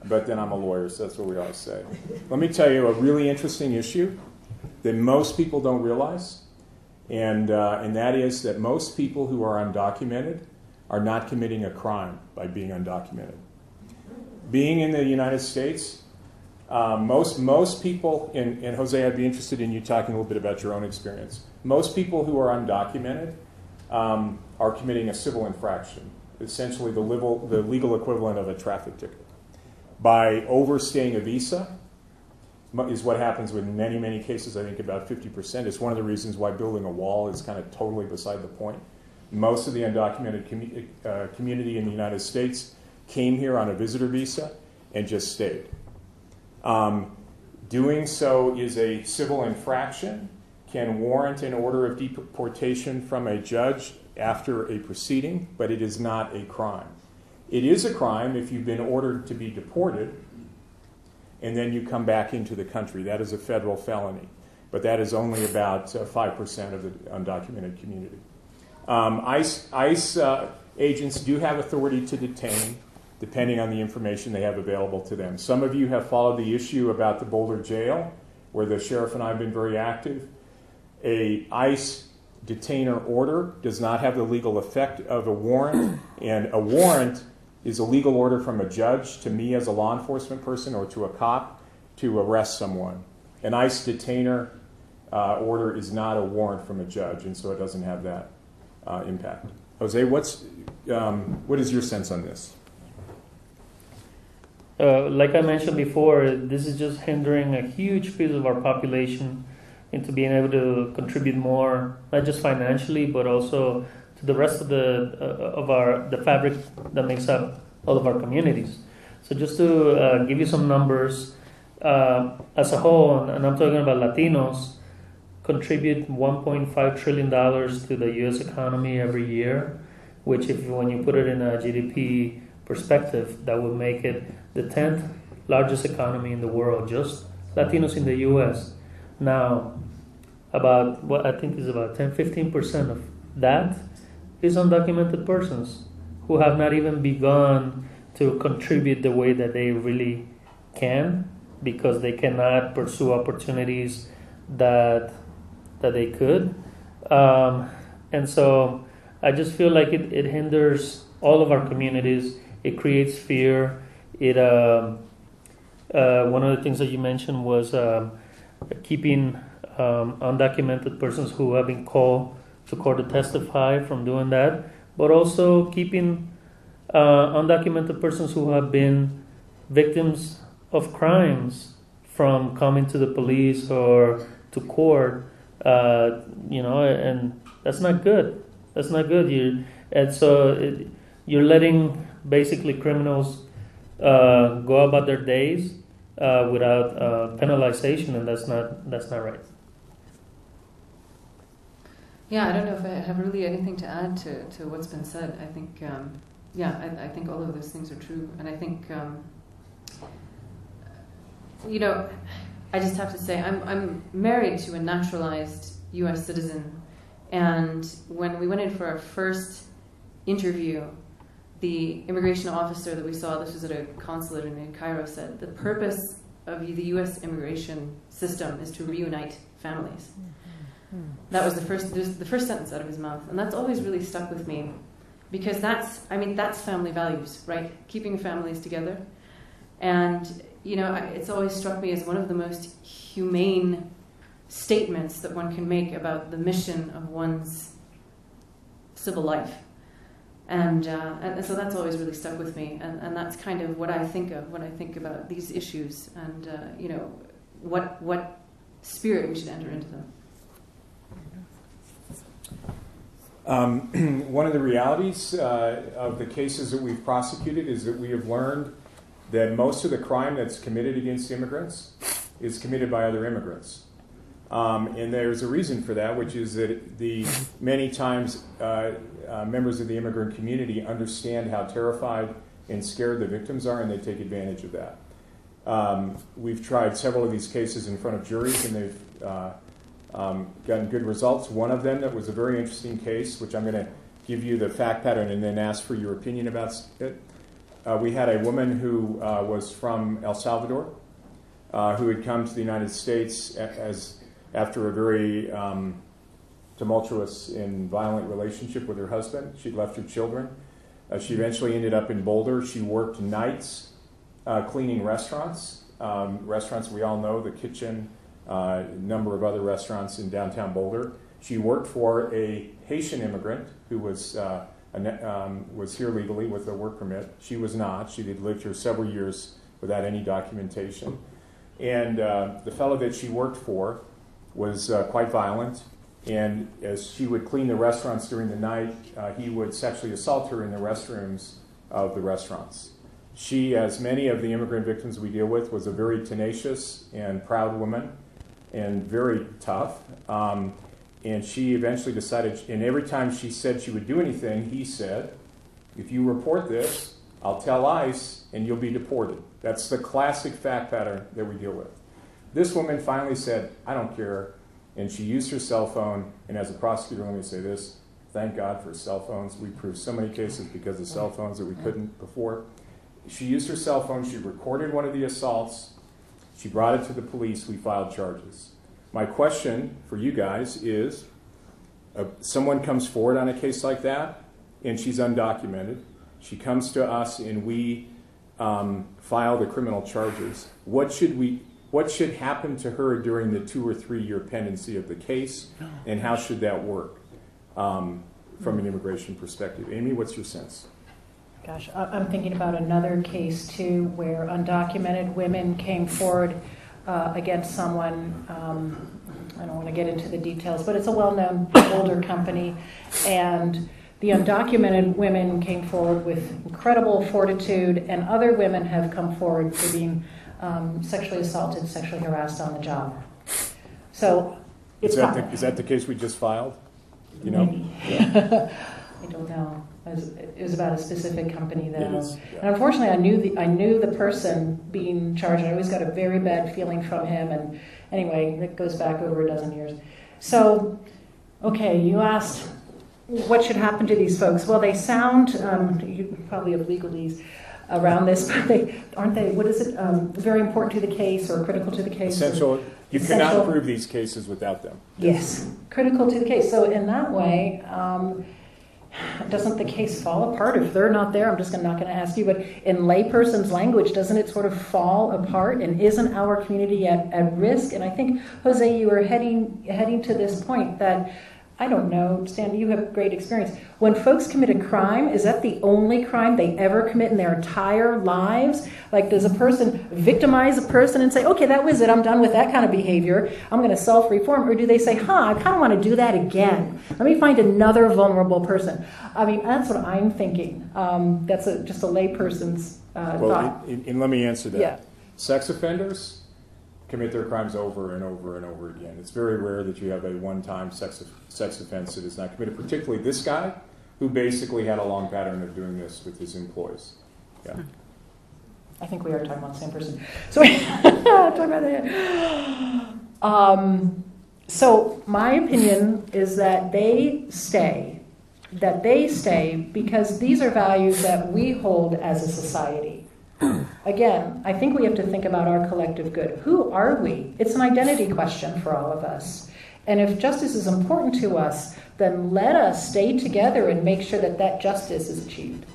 but then I'm a lawyer, so that's what we always say. Let me tell you a really interesting issue that most people don't realize, and, uh, and that is that most people who are undocumented are not committing a crime by being undocumented. Being in the United States, uh, most, most people, and, and Jose, I'd be interested in you talking a little bit about your own experience. Most people who are undocumented um, are committing a civil infraction, essentially the legal, the legal equivalent of a traffic ticket. By overstaying a visa is what happens with many, many cases, I think about fifty percent. It's one of the reasons why building a wall is kind of totally beside the point. Most of the undocumented commu- uh, community in the United States came here on a visitor visa and just stayed. Um, doing so is a civil infraction, can warrant an order of deportation from a judge after a proceeding, but it is not a crime. It is a crime if you've been ordered to be deported and then you come back into the country. That is a federal felony, but that is only about uh, five percent of the undocumented community. Um, ICE, ICE uh, agents do have authority to detain, depending on the information they have available to them. Some of you have followed the issue about the Boulder jail, where the sheriff and I have been very active. A ICE detainer order does not have the legal effect of a warrant, and a warrant is a legal order from a judge to me as a law enforcement person or to a cop to arrest someone. An ICE detainer uh, order is not a warrant from a judge, and so it doesn't have that uh, impact. Jose, what's um, what is your sense on this? Uh, like I mentioned before, this is just hindering a huge piece of our population into being able to contribute more, not just financially, but also to the rest of the uh, of our the fabric that makes up all of our communities. So just to uh, give you some numbers, uh, as a whole, and I'm talking about Latinos, contribute one point five trillion dollars to the U S economy every year, which, if when you put it in a G D P perspective, that would make it the tenth largest economy in the world, just Latinos in the U S. Now, about what I think is about ten to fifteen percent of that is undocumented persons who have not even begun to contribute the way that they really can, because they cannot pursue opportunities that that they could. Um, and so I just feel like it, it hinders all of our communities. It creates fear. It um, uh, one of the things that you mentioned was um, keeping um, undocumented persons who have been called to court to testify from doing that, but also keeping uh, undocumented persons who have been victims of crimes from coming to the police or to court. Uh, you know, and that's not good. That's not good. You and so it, you're letting basically criminals uh, go about their days uh, without uh, penalization, and that's not that's not right. Yeah, I don't know if I have really anything to add to, to what's been said. I think, um, yeah, I, I think all of those things are true, and I think, um, you know, I just have to say I'm I'm married to a naturalized U S citizen, and when we went in for our first interview, the immigration officer that we saw, this was at a consulate in Cairo, said the purpose of the U S immigration system is to reunite families. That was the first the first sentence out of his mouth, and that's always really stuck with me, because that's I mean that's family values, right? Keeping families together, and you know it's always struck me as one of the most humane statements that one can make about the mission of one's civil life. And, uh, and so that's always really stuck with me, and, and that's kind of what I think of when I think about these issues, and uh, you know what what spirit we should enter into them. Um, one of the realities uh, of the cases that we've prosecuted is that we have learned that most of the crime that's committed against immigrants is committed by other immigrants. Um, and there's a reason for that, which is that the many times uh, uh, members of the immigrant community understand how terrified and scared the victims are, and they take advantage of that. Um, we've tried several of these cases in front of juries, and they've uh, um, gotten good results. One of them that was a very interesting case, which I'm going to give you the fact pattern and then ask for your opinion about it. uh, we had a woman who uh, was from El Salvador, uh, who had come to the United States as after a very um, tumultuous and violent relationship with her husband. She'd left her children. Uh, she eventually ended up in Boulder. She worked nights uh, cleaning restaurants. Um, restaurants we all know, the Kitchen, uh, a number of other restaurants in downtown Boulder. She worked for a Haitian immigrant who was uh, a, um, was here legally with a work permit. She was not. She had lived here several years without any documentation. And uh, the fellow that she worked for was uh, quite violent. And as she would clean the restaurants during the night, uh, he would sexually assault her in the restrooms of the restaurants. She, as many of the immigrant victims we deal with, was a very tenacious and proud woman and very tough. Um, and she eventually decided, and every time she said she would do anything, he said, if you report this, I'll tell ICE and you'll be deported. That's the classic fact pattern that we deal with. This woman finally said, I don't care. And she used her cell phone, and as a prosecutor, let me say this, thank God for cell phones. We proved so many cases because of cell phones that we couldn't before. She used her cell phone, she recorded one of the assaults, she brought it to the police, we filed charges. My question for you guys is, uh, someone comes forward on a case like that, and she's undocumented. She comes to us, and we um, file the criminal charges. What should we... What should happen to her during the two or three year pendency of the case, and how should that work um, from an immigration perspective? Amy, what's your sense? Gosh, I- I'm thinking about another case too, where undocumented women came forward uh, against someone. Um, I don't want to get into the details, but it's a well-known older company, and the undocumented women came forward with incredible fortitude, and other women have come forward for being Um, sexually assaulted, sexually harassed on the job. So it's Is that, not, the, is that the case we just filed? You know? maybe. I don't know. It was, it was about a specific company that. It is, yeah. And unfortunately, I knew the I knew the person being charged. I always got a very bad feeling from him. And anyway, it goes back over a dozen years. So, okay, you asked what should happen to these folks. Well, they sound. Um, you probably have legalese around this, but they aren't they? What is it? Um, very important to the case or critical to the case? Essential. You Essential. cannot prove these cases without them. Yes, critical to the case. So in that way, um, doesn't the case fall apart if they're not there? I'm just not going to ask you, but in layperson's language, doesn't it sort of fall apart? And isn't our community at, at risk? And I think, Jose, you were heading heading to this point that. I don't know, Stan, you have great experience. When folks commit a crime, is that the only crime they ever commit in their entire lives? Like, does a person victimize a person and say, okay, that was it, I'm done with that kind of behavior, I'm going to self-reform? Or do they say, huh, I kind of want to do that again. Let me find another vulnerable person. I mean, that's what I'm thinking. Um, that's a, just a layperson's uh, Well, thought. and, and let me answer that. Yeah. Sex offenders commit their crimes over and over and over again. It's very rare that you have a one-time sex sex offense that is not committed, particularly this guy, who basically had a long pattern of doing this with his employees. Yeah. I think we are talking about the same person. So, talk about that. Um, so my opinion is that they stay, that they stay because these are values that we hold as a society. Again, I think we have to think about our collective good. Who are we? It's an identity question for all of us. And if justice is important to us, then let us stay together and make sure that that justice is achieved.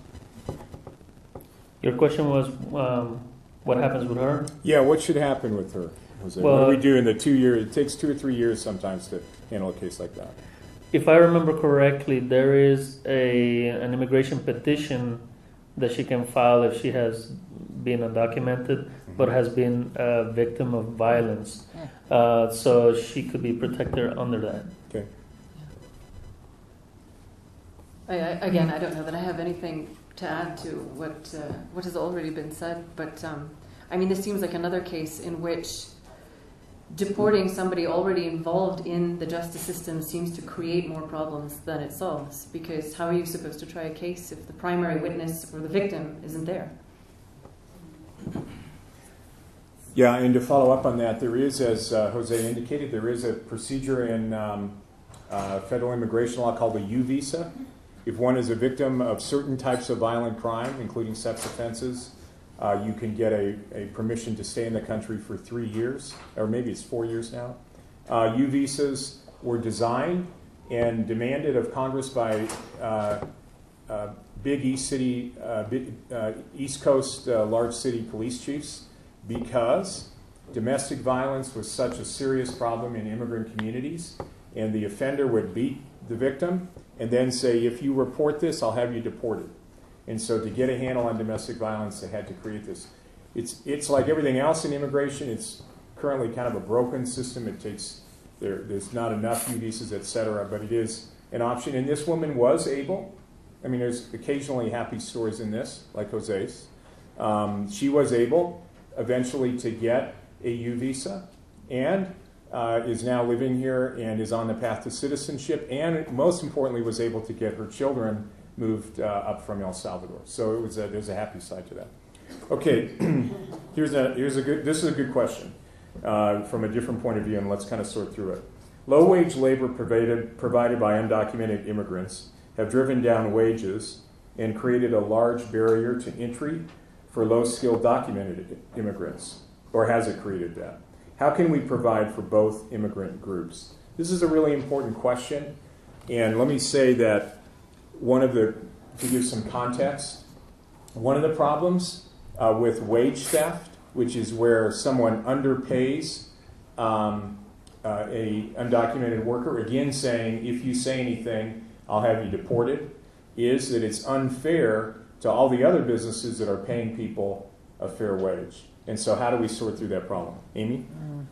Your question was, um, what happens with her? Yeah, what should happen with her, Jose? Well, what do we do in the two years? It takes two or three years sometimes to handle a case like that. If I remember correctly, there is a an immigration petition that she can file if she has been undocumented, mm-hmm. but has been a victim of violence. Uh, so she could be protected under that. Okay. I, I, again, I don't know that I have anything to add to what uh, what has already been said, but um, I mean, this seems like another case in which deporting somebody already involved in the justice system seems to create more problems than it solves, because how are you supposed to try a case if the primary witness or the victim isn't there? Yeah, and to follow up on that, there is, as uh, Jose indicated, there is a procedure in um, uh, federal immigration law called the U visa, if one is a victim of certain types of violent crime, including sex offenses, uh, you can get a, a permission to stay in the country for three years, or maybe it's four years now. Uh, U visas were designed and demanded of Congress by uh, uh, big East City, uh, big, uh, East Coast uh, large city police chiefs, because domestic violence was such a serious problem in immigrant communities, and the offender would beat the victim and then say, if you report this, I'll have you deported. And so to get a handle on domestic violence, they had to create this. It's, it's like everything else in immigration. It's currently kind of a broken system. It takes, there, there's not enough U visas, et cetera, but it is an option. And this woman was able, I mean, there's occasionally happy stories in this, like Jose's. Um, she was able eventually to get a U visa and uh, is now living here and is on the path to citizenship, and most importantly was able to get her children moved uh, up from El Salvador. So it was a, there's a happy side to that. Okay, here's a here's a good. This is a good question uh, from a different point of view, and let's kind of sort through it. Low-wage labor provided provided by undocumented immigrants have driven down wages and created a large barrier to entry for low-skilled documented immigrants, or has it created that? How can we provide for both immigrant groups? This is a really important question, and let me say that one of the, to give some context, one of the problems uh, with wage theft, which is where someone underpays um, uh, a undocumented worker, again saying, if you say anything, I'll have you deported, is that it's unfair to all the other businesses that are paying people a fair wage. And so how do we sort through that problem? Amy?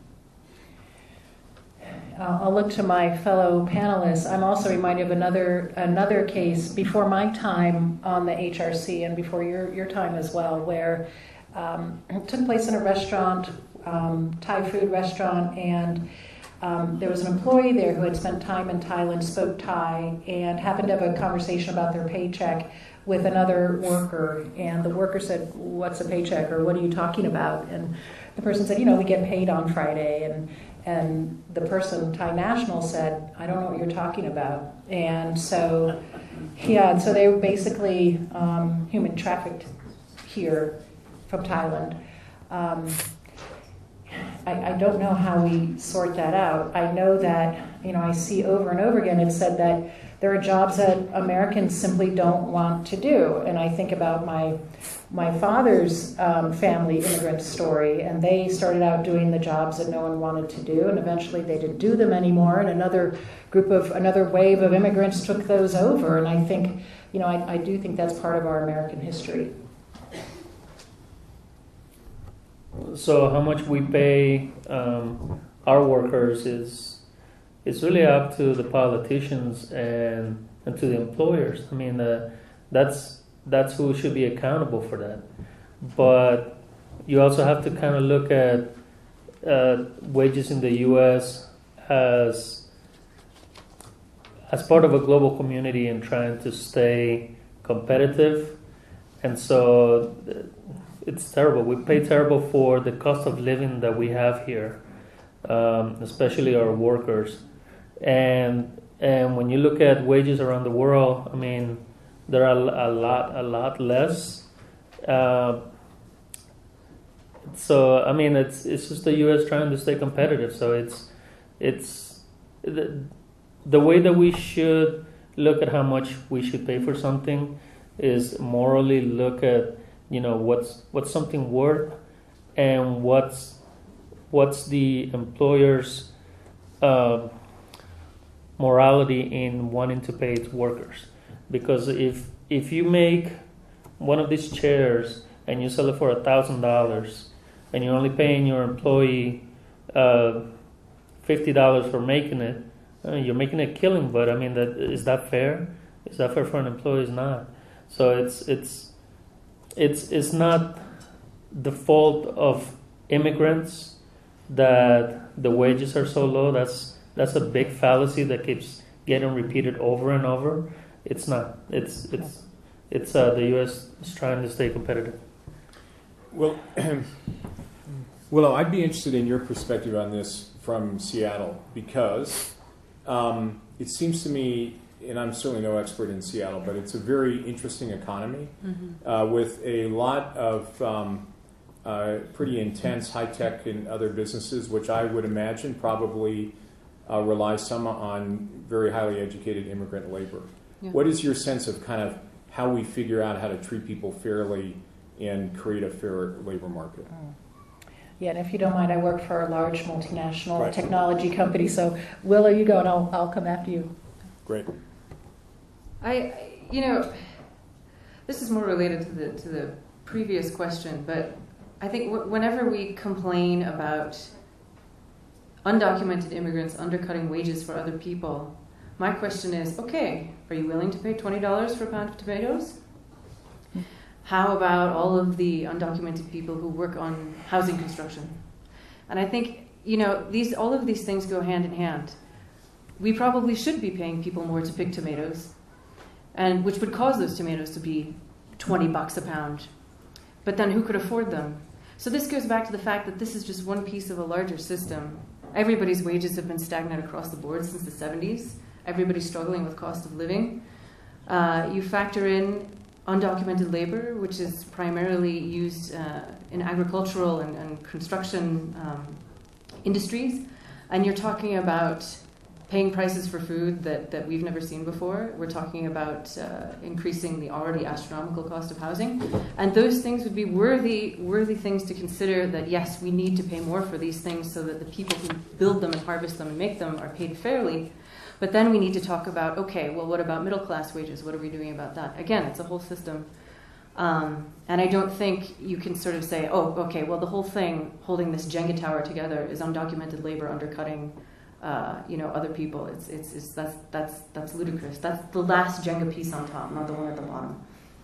Uh, I'll look to my fellow panelists. I'm also reminded of another another case before my time on the H R C and before your, your time as well, where um, it took place in a restaurant, um, Thai food restaurant, and um, there was an employee there who had spent time in Thailand, spoke Thai, and happened to have a conversation about their paycheck with another worker, and the worker said, what's a paycheck, or what are you talking about? And the person said, you know, we get paid on Friday, and and the person, Thai national, said, I don't know what you're talking about. And so, yeah, and so they were basically um, human trafficked here from Thailand. Um, I, I don't know how we sort that out. I know that, you know, I see over and over again, it's said that there are jobs that Americans simply don't want to do. And I think about my my father's um, family immigrant story, and they started out doing the jobs that no one wanted to do, and eventually they didn't do them anymore, and another group of, another wave of immigrants took those over. And I think, you know, I, I do think that's part of our American history. So how much we pay um, our workers is it's really up to the politicians and and to the employers. I mean, uh, that's that's who should be accountable for that. But you also have to kind of look at uh, wages in the U S as as part of a global community and trying to stay competitive. And so it's terrible. We pay terrible for the cost of living that we have here, um, especially our workers. And and when you look at wages around the world, I mean, there are a lot, a lot less. Uh, so I mean, it's it's just the U S trying to stay competitive. So it's it's the, the way that we should look at how much we should pay for something is morally look at, you know, what's what's something worth, and what's what's the employer's uh, morality in wanting to pay its workers. Because if if you make one of these chairs and you sell it for a thousand dollars, and you're only paying your employee uh, fifty dollars for making it, I mean, you're making a killing. But I mean, that is that fair? Is that fair for an employee? It's not. So it's it's it's it's not the fault of immigrants that the wages are so low. That's that's a big fallacy that keeps getting repeated over and over. It's not. It's it's it's uh, the U S is trying to stay competitive. Well, Willow, I'd be interested in your perspective on this from Seattle, because um, it seems to me and I'm certainly no expert in Seattle, but it's a very interesting economy Mm-hmm. uh, with a lot of um, uh, pretty intense high-tech and other businesses, which I would imagine probably uh, rely some on very highly educated immigrant labor. Yeah. What is your sense of kind of how we figure out how to treat people fairly and create a fair labor market? Yeah, and if you don't mind, I work for a large multinational Right. technology company, so Willow, you go and I'll, I'll come after you. Great. I, you know, this is more related to the to the previous question, but I think w- whenever we complain about undocumented immigrants undercutting wages for other people, my question is, okay, are you willing to pay twenty dollars for a pound of tomatoes? How about all of the undocumented people who work on housing construction? And I think, you know, these all of these things go hand in hand. We probably should be paying people more to pick tomatoes, and which would cause those tomatoes to be twenty bucks a pound. But then who could afford them? So this goes back to the fact that this is just one piece of a larger system. Everybody's wages have been stagnant across the board since the seventies. Everybody's struggling with cost of living. Uh, you factor in undocumented labor, which is primarily used uh, in agricultural and, and construction um, industries, and you're talking about paying prices for food that, that we've never seen before. We're talking about uh, increasing the already astronomical cost of housing, and those things would be worthy worthy things to consider. That yes, we need to pay more for these things so that the people who build them and harvest them and make them are paid fairly. But then we need to talk about, okay, well, what about middle class wages? What are we doing about that? Again, it's a whole system. Um, and I don't think you can sort of say, oh, okay, well, the whole thing holding this Jenga tower together is undocumented labor undercutting, uh, you know, other people. It's, it's, it's that's that's that's ludicrous. That's the last Jenga piece on top, not the one at the bottom.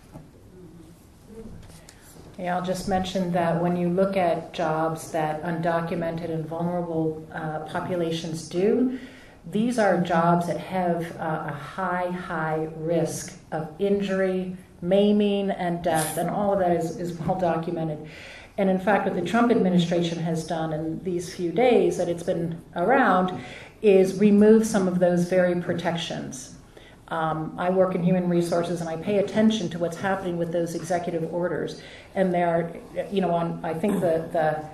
Yeah, I'll just mention that when you look at jobs that undocumented and vulnerable uh, populations do, these are jobs that have uh, a high, high risk of injury, maiming, and death, and all of that is, is well documented. And in fact, what the Trump administration has done in these few days that it's been around is remove some of those very protections. Um, I work in human resources, and I pay attention to what's happening with those executive orders. And they're, you know, on I think the the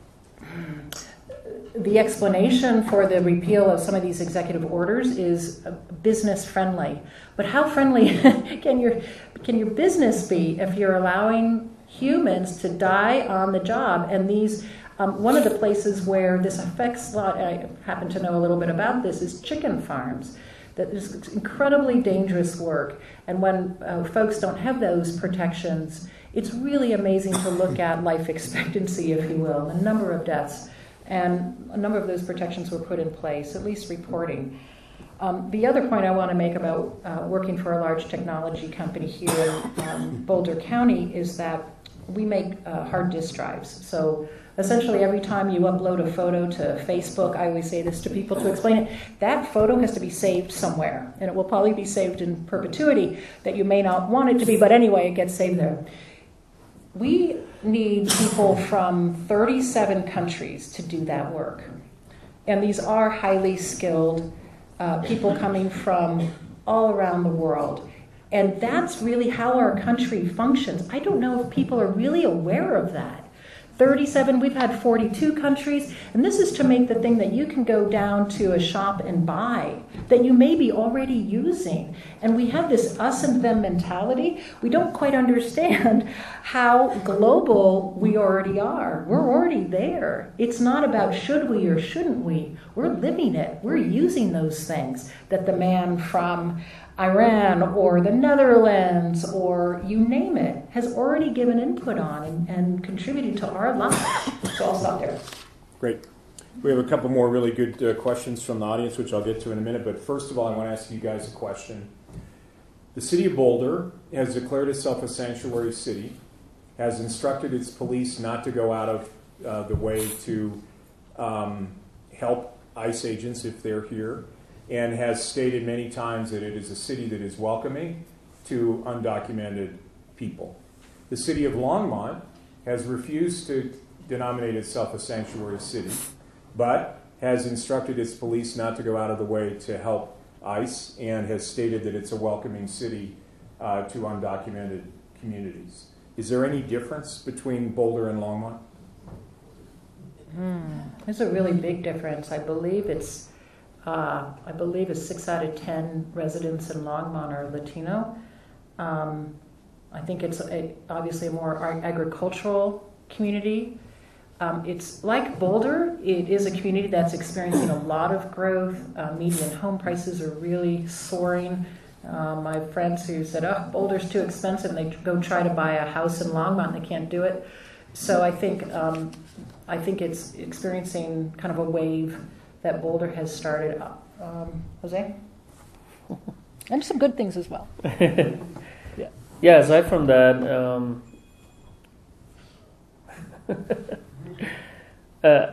the explanation for the repeal of some of these executive orders is business friendly. But how friendly can your can your business be if you're allowing humans to die on the job? And these, um, one of the places where this affects a lot, I happen to know a little bit about this, is chicken farms. That is incredibly dangerous work. And when uh, folks don't have those protections, it's really amazing to look at life expectancy, if you will, the number of deaths. And a number of those protections were put in place, at least reporting. Um, the other point I want to make about uh, working for a large technology company here in um, Boulder County is that we make uh, hard disk drives. So essentially every time you upload a photo to Facebook, I always say this to people to explain it, that photo has to be saved somewhere. And it will probably be saved in perpetuity that you may not want it to be, but anyway, it gets saved there. We need people from thirty-seven countries to do that work. And these are highly skilled uh, people coming from all around the world. And that's really how our country functions. I don't know if people are really aware of that. thirty-seven, we've had forty-two countries, and this is to make the thing that you can go down to a shop and buy that you may be already using. And we have this us and them mentality. We don't quite understand how global we already are. We're already there. It's not about should we or shouldn't we. We're living it. We're using those things that the man from Iran or the Netherlands or you name it has already given input on and, and contributed to our lives. So I'll stop there. Great. We have a couple more really good uh, questions from the audience, which I'll get to in a minute. But first of all, I want to ask you guys a question. The city of Boulder has declared itself a sanctuary city, has instructed its police not to go out of uh, the way to um, help ICE agents if they're here, and has stated many times that it is a city that is welcoming to undocumented people. The city of Longmont has refused to denominate itself a sanctuary city, but has instructed its police not to go out of the way to help ICE and has stated that it's a welcoming city uh, to undocumented communities. Is there any difference between Boulder and Longmont? Hmm. There's a really big difference. I believe it's, uh, I believe it's six out of ten residents in Longmont are Latino. Um, I think it's a, obviously a more ag- agricultural community. Um, it's like Boulder. It is a community that's experiencing a lot of growth. Uh, median home prices are really soaring. Uh, my friends who said, "Oh, Boulder's too expensive," and they go try to buy a house in Longmont and they can't do it. So I think um, I think it's experiencing kind of a wave that Boulder has started. Um, Jose, and some good things as well. yeah. Yeah. Aside from that. Um, Uh,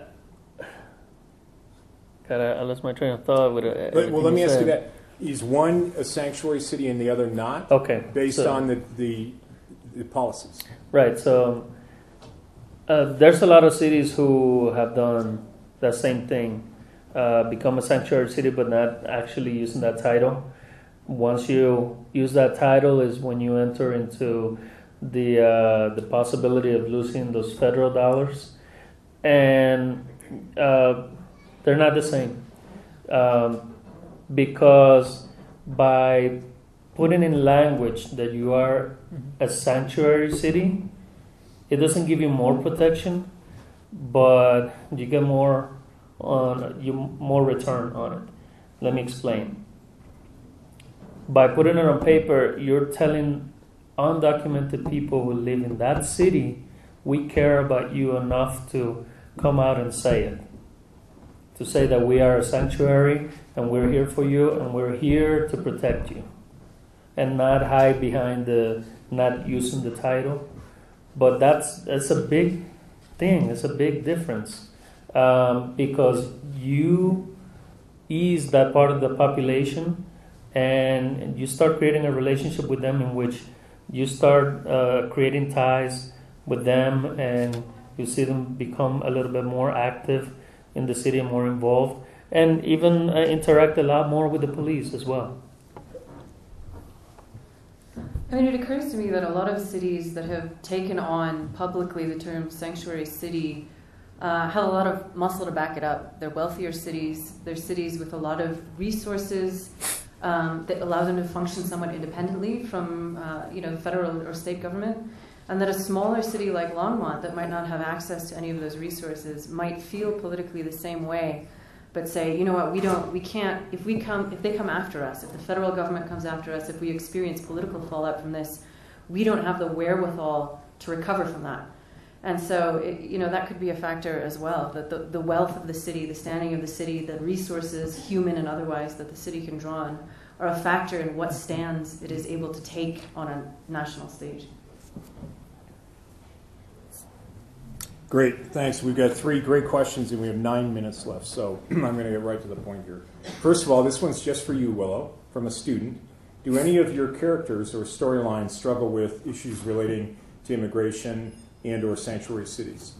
God, I, I lost my train of thought with it. But, well, let me ask you that. Is one a sanctuary city and the other not? Okay. Based so, on the, the, the policies? Right. So uh, there's a lot of cities who have done the same thing, uh, become a sanctuary city, but not actually using that title. Once you use that title is when you enter into the uh, the possibility of losing those federal dollars. And uh, they're not the same um, because by putting in language that you are a sanctuary city, it doesn't give you more protection, but you get more on you more return on it. Let me explain. By putting it on paper, you're telling undocumented people who live in that city, we care about you enough to come out and say it. To say that we are a sanctuary and we're here for you and we're here to protect you. And not hide behind the, not using the title. But that's that's a big thing, it's a big difference. Um, because you ease that part of the population and you start creating a relationship with them in which you start uh, creating ties with them and you see them become a little bit more active in the city, more involved, and even uh, interact a lot more with the police as well. I mean, it occurs to me that a lot of cities that have taken on publicly the term sanctuary city uh, have a lot of muscle to back it up. They're wealthier cities. They're cities with a lot of resources um, that allow them to function somewhat independently from, uh, you know, federal or state government. And that a smaller city like Longmont that might not have access to any of those resources might feel politically the same way, but say, you know what, we don't, we can't, if we come, if they come after us, if the federal government comes after us, if we experience political fallout from this, we don't have the wherewithal to recover from that. And so, it, you know, that could be a factor as well, that the, the wealth of the city, the standing of the city, the resources, human and otherwise, that the city can draw on, are a factor in what stands it is able to take on a national stage. Great, thanks. We've got three great questions and we have nine minutes left, so I'm going to get right to the point here. First of all, this one's just for you, Willow, from a student. Do any of your characters or storylines struggle with issues relating to immigration and or sanctuary cities?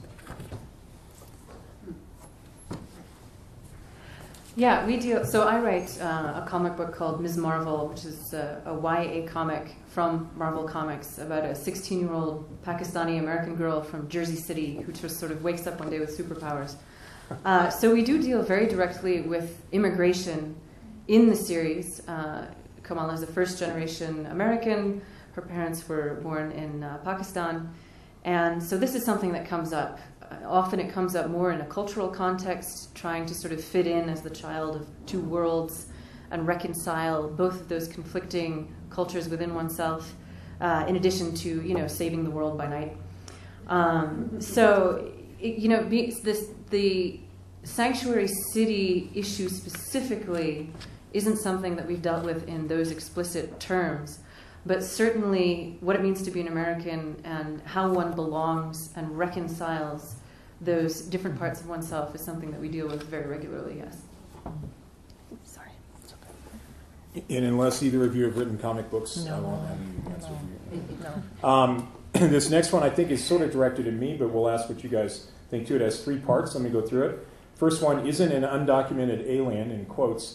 Yeah, we do. So I write uh, a comic book called Miz Marvel, which is a, a Y A comic from Marvel Comics about a sixteen-year-old Pakistani-American girl from Jersey City who just sort of wakes up one day with superpowers. Uh, so we do deal very directly with immigration in the series. Uh, Kamala is a first-generation American. Her parents were born in uh, Pakistan. And so this is something that comes up. Often it comes up more in a cultural context, trying to sort of fit in as the child of two worlds and reconcile both of those conflicting cultures within oneself, uh, in addition to, you know, saving the world by night. Um, so, it, you know, this, the sanctuary city issue specifically isn't something that we've dealt with in those explicit terms. But certainly what it means to be an American and how one belongs and reconciles those different parts of oneself is something that we deal with very regularly, yes. Sorry. And unless either of you have written comic books, No. I won't have any answer for you. No. Um, this next one I think is sort of directed at me, but we'll ask what you guys think too. It has three parts. Let me go through it. First one, isn't an undocumented alien, in quotes,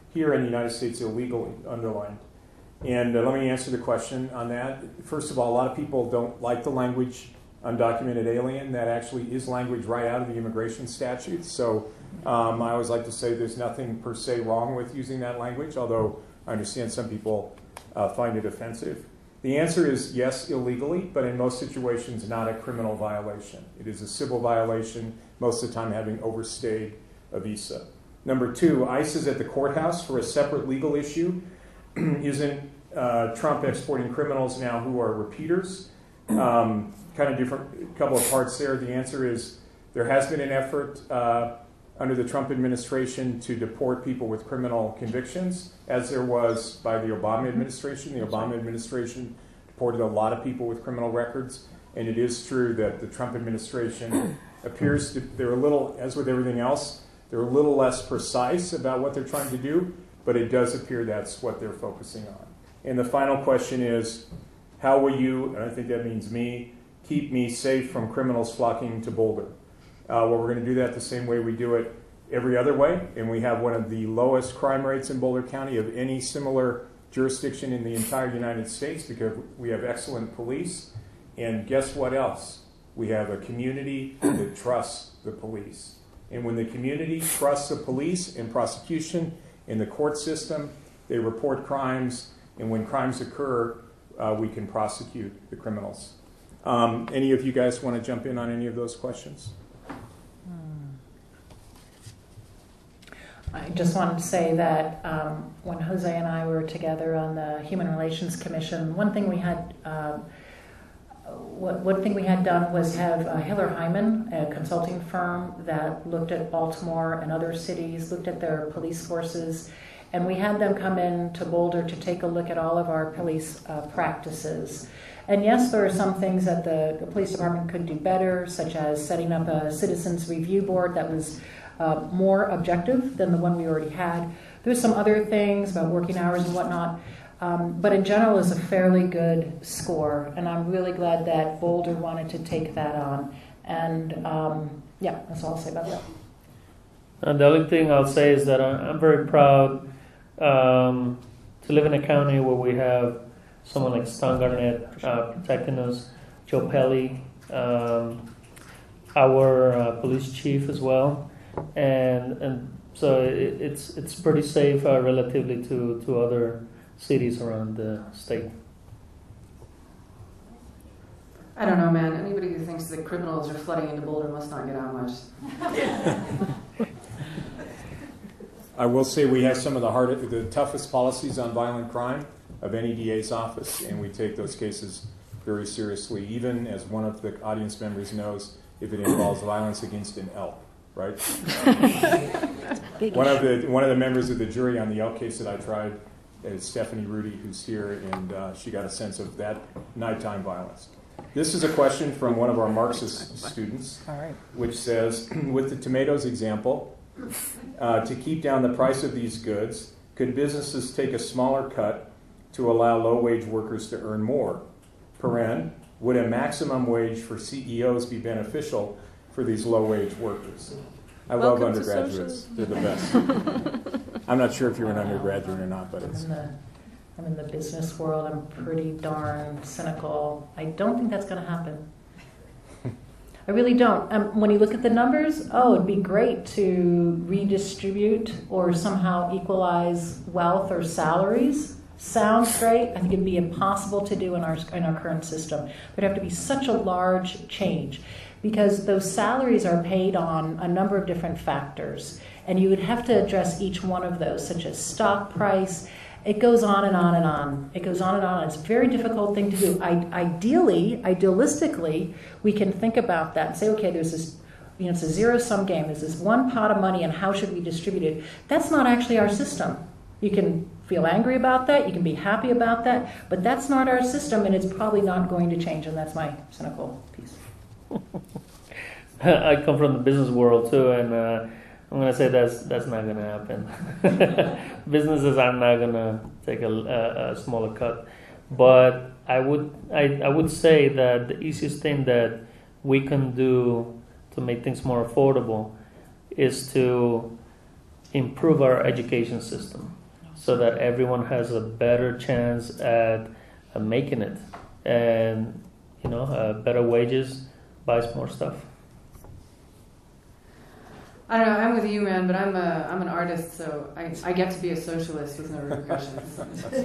here in the United States illegally, underlined. And uh, let me answer the question on that. First of all, a lot of people don't like the language undocumented alien. That actually is language right out of the immigration statutes. So um, I always like to say there's nothing per se wrong with using that language, although I understand some people uh, find it offensive. The answer is yes, illegally, but in most situations not a criminal violation. It is a civil violation, most of the time having overstayed a visa. Number two, ICE is at the courthouse for a separate legal issue. Isn't uh, Trump exporting criminals now who are repeaters? Um, kind of different, couple of parts there. The answer is there has been an effort uh, under the Trump administration to deport people with criminal convictions, as there was by the Obama administration. The Obama administration deported a lot of people with criminal records, and it is true that the Trump administration appears to, they're a little, as with everything else, they're a little less precise about what they're trying to do, but it does appear that's what they're focusing on. And the final question is, how will you, and I think that means me, keep me safe from criminals flocking to Boulder? Uh, well, we're going to do that the same way we do it every other way, and we have one of the lowest crime rates in Boulder County of any similar jurisdiction in the entire United States because we have excellent police. And guess what else? We have a community that trusts the police. And when the community trusts the police in prosecution, in the court system, they report crimes, and when crimes occur, uh, we can prosecute the criminals. Um, any of you guys want to jump in on any of those questions? I just wanted to say that um, when Jose and I were together on the Human Relations Commission, one thing we had, um, what, one thing we had done was have uh, Hiller Hyman, a consulting firm that looked at Baltimore and other cities, looked at their police forces, and we had them come in to Boulder to take a look at all of our police uh, practices. And yes, there are some things that the, the police department could do better, such as setting up a citizens review board that was Uh, more objective than the one we already had. There's some other things about working hours and whatnot, um, but in general it's a fairly good score, and I'm really glad that Boulder wanted to take that on. And um, yeah, that's all I'll say about that. And the only thing I'll say is that I'm very proud um, to live in a county where we have someone like Stan Garnett uh, protecting us, Joe Pelly, um, our uh, police chief as well. And and so it, it's it's pretty safe uh, relatively to, to other cities around the state. I don't know, man. Anybody who thinks that criminals are flooding into Boulder must not get out much. I will say we have some of the hardest, the toughest policies on violent crime of any D A's office, and we take those cases very seriously, even as one of the audience members knows, if it involves violence against an elk. Right? one of the one of the members of the jury on the elk case that I tried is Stephanie Rudy, who's here, and uh, she got a sense of that nighttime violence. This is a question from one of our Marxist students, which says, with the tomatoes example, uh, to keep down the price of these goods, could businesses take a smaller cut to allow low-wage workers to earn more? Paren, would a maximum wage for C E Os be beneficial for these low-wage workers? I Welcome love undergraduates. They're the best. I'm not sure if you're an undergraduate or not, but it's... I'm in, the, I'm in the business world. I'm pretty darn cynical. I don't think that's going to happen. I really don't. Um, when you look at the numbers, oh, it'd be great to redistribute or somehow equalize wealth or salaries. Sounds great. I think it'd be impossible to do in our in our current system. There'd have to be such a large change, because those salaries are paid on a number of different factors, and you would have to address each one of those, such as stock price. It goes on and on and on. It goes on and on. It's a very difficult thing to do. I, ideally, idealistically, we can think about that and say, okay, there's this, you know, it's a zero-sum game. There's this one pot of money, and how should we distribute it? That's not actually our system. You can feel angry about that. You can be happy about that. But that's not our system, and it's probably not going to change, and that's my cynical piece. I come from the business world too, and uh, I'm going to say that's that's not going to happen. Businesses are not going to take a, a, a smaller cut, but I would I, I would say that the easiest thing that we can do to make things more affordable is to improve our education system. so that everyone has a better chance at uh, making it, and you know, uh, better wages buys more stuff. I don't know. I'm with you, man, but I'm a I'm an artist, so I I get to be a socialist with no repercussions.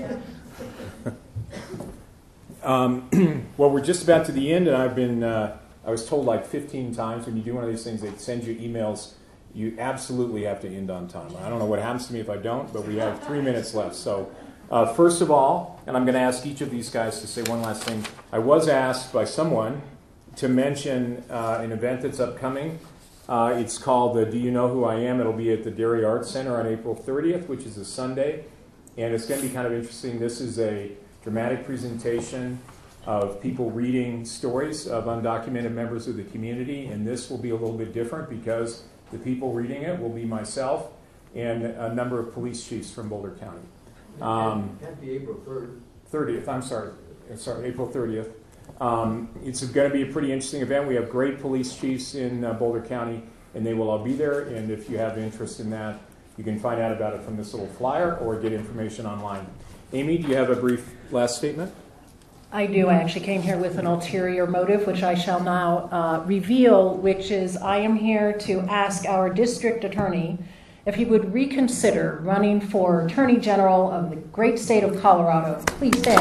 Um, well, we're just about to the end, and I've been, uh, I was told like fifteen times when you do one of these things, they send you emails, you absolutely have to end on time. I don't know what happens to me if I don't, but we have three minutes left. So uh, first of all, and I'm going to ask each of these guys to say one last thing. I was asked by someone to mention uh, an event that's upcoming. Uh, it's called the Do You Know Who I Am? It'll be at the Derry Arts Center on April thirtieth, which is a Sunday. And it's going to be kind of interesting. This is a dramatic presentation of people reading stories of undocumented members of the community. And this will be a little bit different because the people reading it will be myself and a number of police chiefs from Boulder County. Um, Can't be April third. thirtieth, I'm sorry. Sorry, April thirtieth. Um, it's going to be a pretty interesting event. We have great police chiefs in uh, Boulder County, and they will all be there. And if you have interest in that, you can find out about it from this little flyer or get information online. Amy, do you have a brief last statement? I do. I actually came here with an ulterior motive, which I shall now uh, reveal, which is I am here to ask our district attorney if he would reconsider running for Attorney General of the great state of Colorado. Please stand.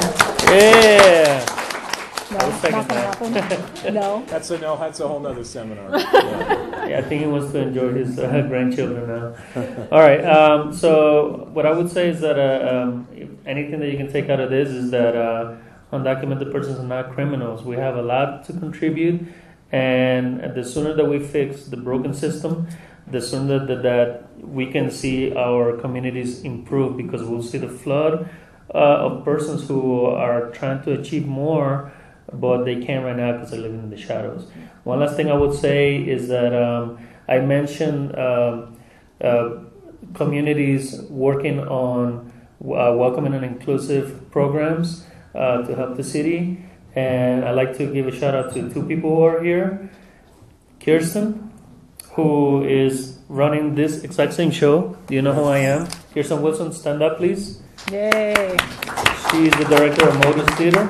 Yeah. No, I will second not that. gonna happen. No. That's a no. That's a whole nother seminar. Yeah. Yeah, I think he wants to enjoy his uh, grandchildren now. All right. Um, so what I would say is that uh, um, if anything that you can take out of this is that uh, undocumented persons are not criminals. We have a lot to contribute, and the sooner that we fix the broken system, the sooner that, that we can see our communities improve, because we'll see the flood uh, of persons who are trying to achieve more, but they can't right now because they're living in the shadows. One last thing I would say is that um, I mentioned um, uh, communities working on uh, welcoming and inclusive programs uh, to help the city. And I'd like to give a shout out to two people who are here. Kirsten, who is running this exact same show. Do you know who I am? Kirsten Wilson, stand up, please. Yay. She's the director of Modus Theater.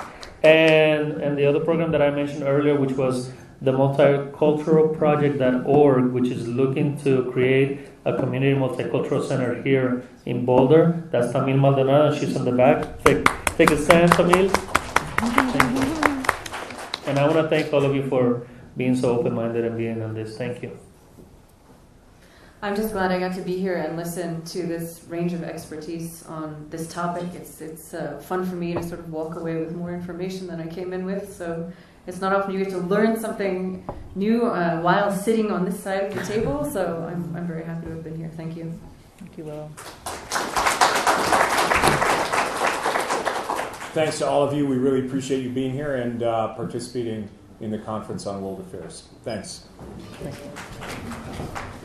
And and the other program that I mentioned earlier, which was the multicultural project dot org, which is looking to create a community multicultural center here in Boulder. That's Tamil Maldonado, and she's on the back. Take, take a stand, Tamil. Thank you. And I want to thank all of you for being so open-minded and being on this. Thank you. I'm just glad I got to be here and listen to this range of expertise on this topic. It's it's uh, fun for me to sort of walk away with more information than I came in with. So it's not often you get to learn something new uh, while sitting on this side of the table. So I'm I'm very happy to have been here. Thank you. Thank you, Willow. Thanks to all of you. We really appreciate you being here and uh, participating in the conference on world affairs. Thanks. Thank you.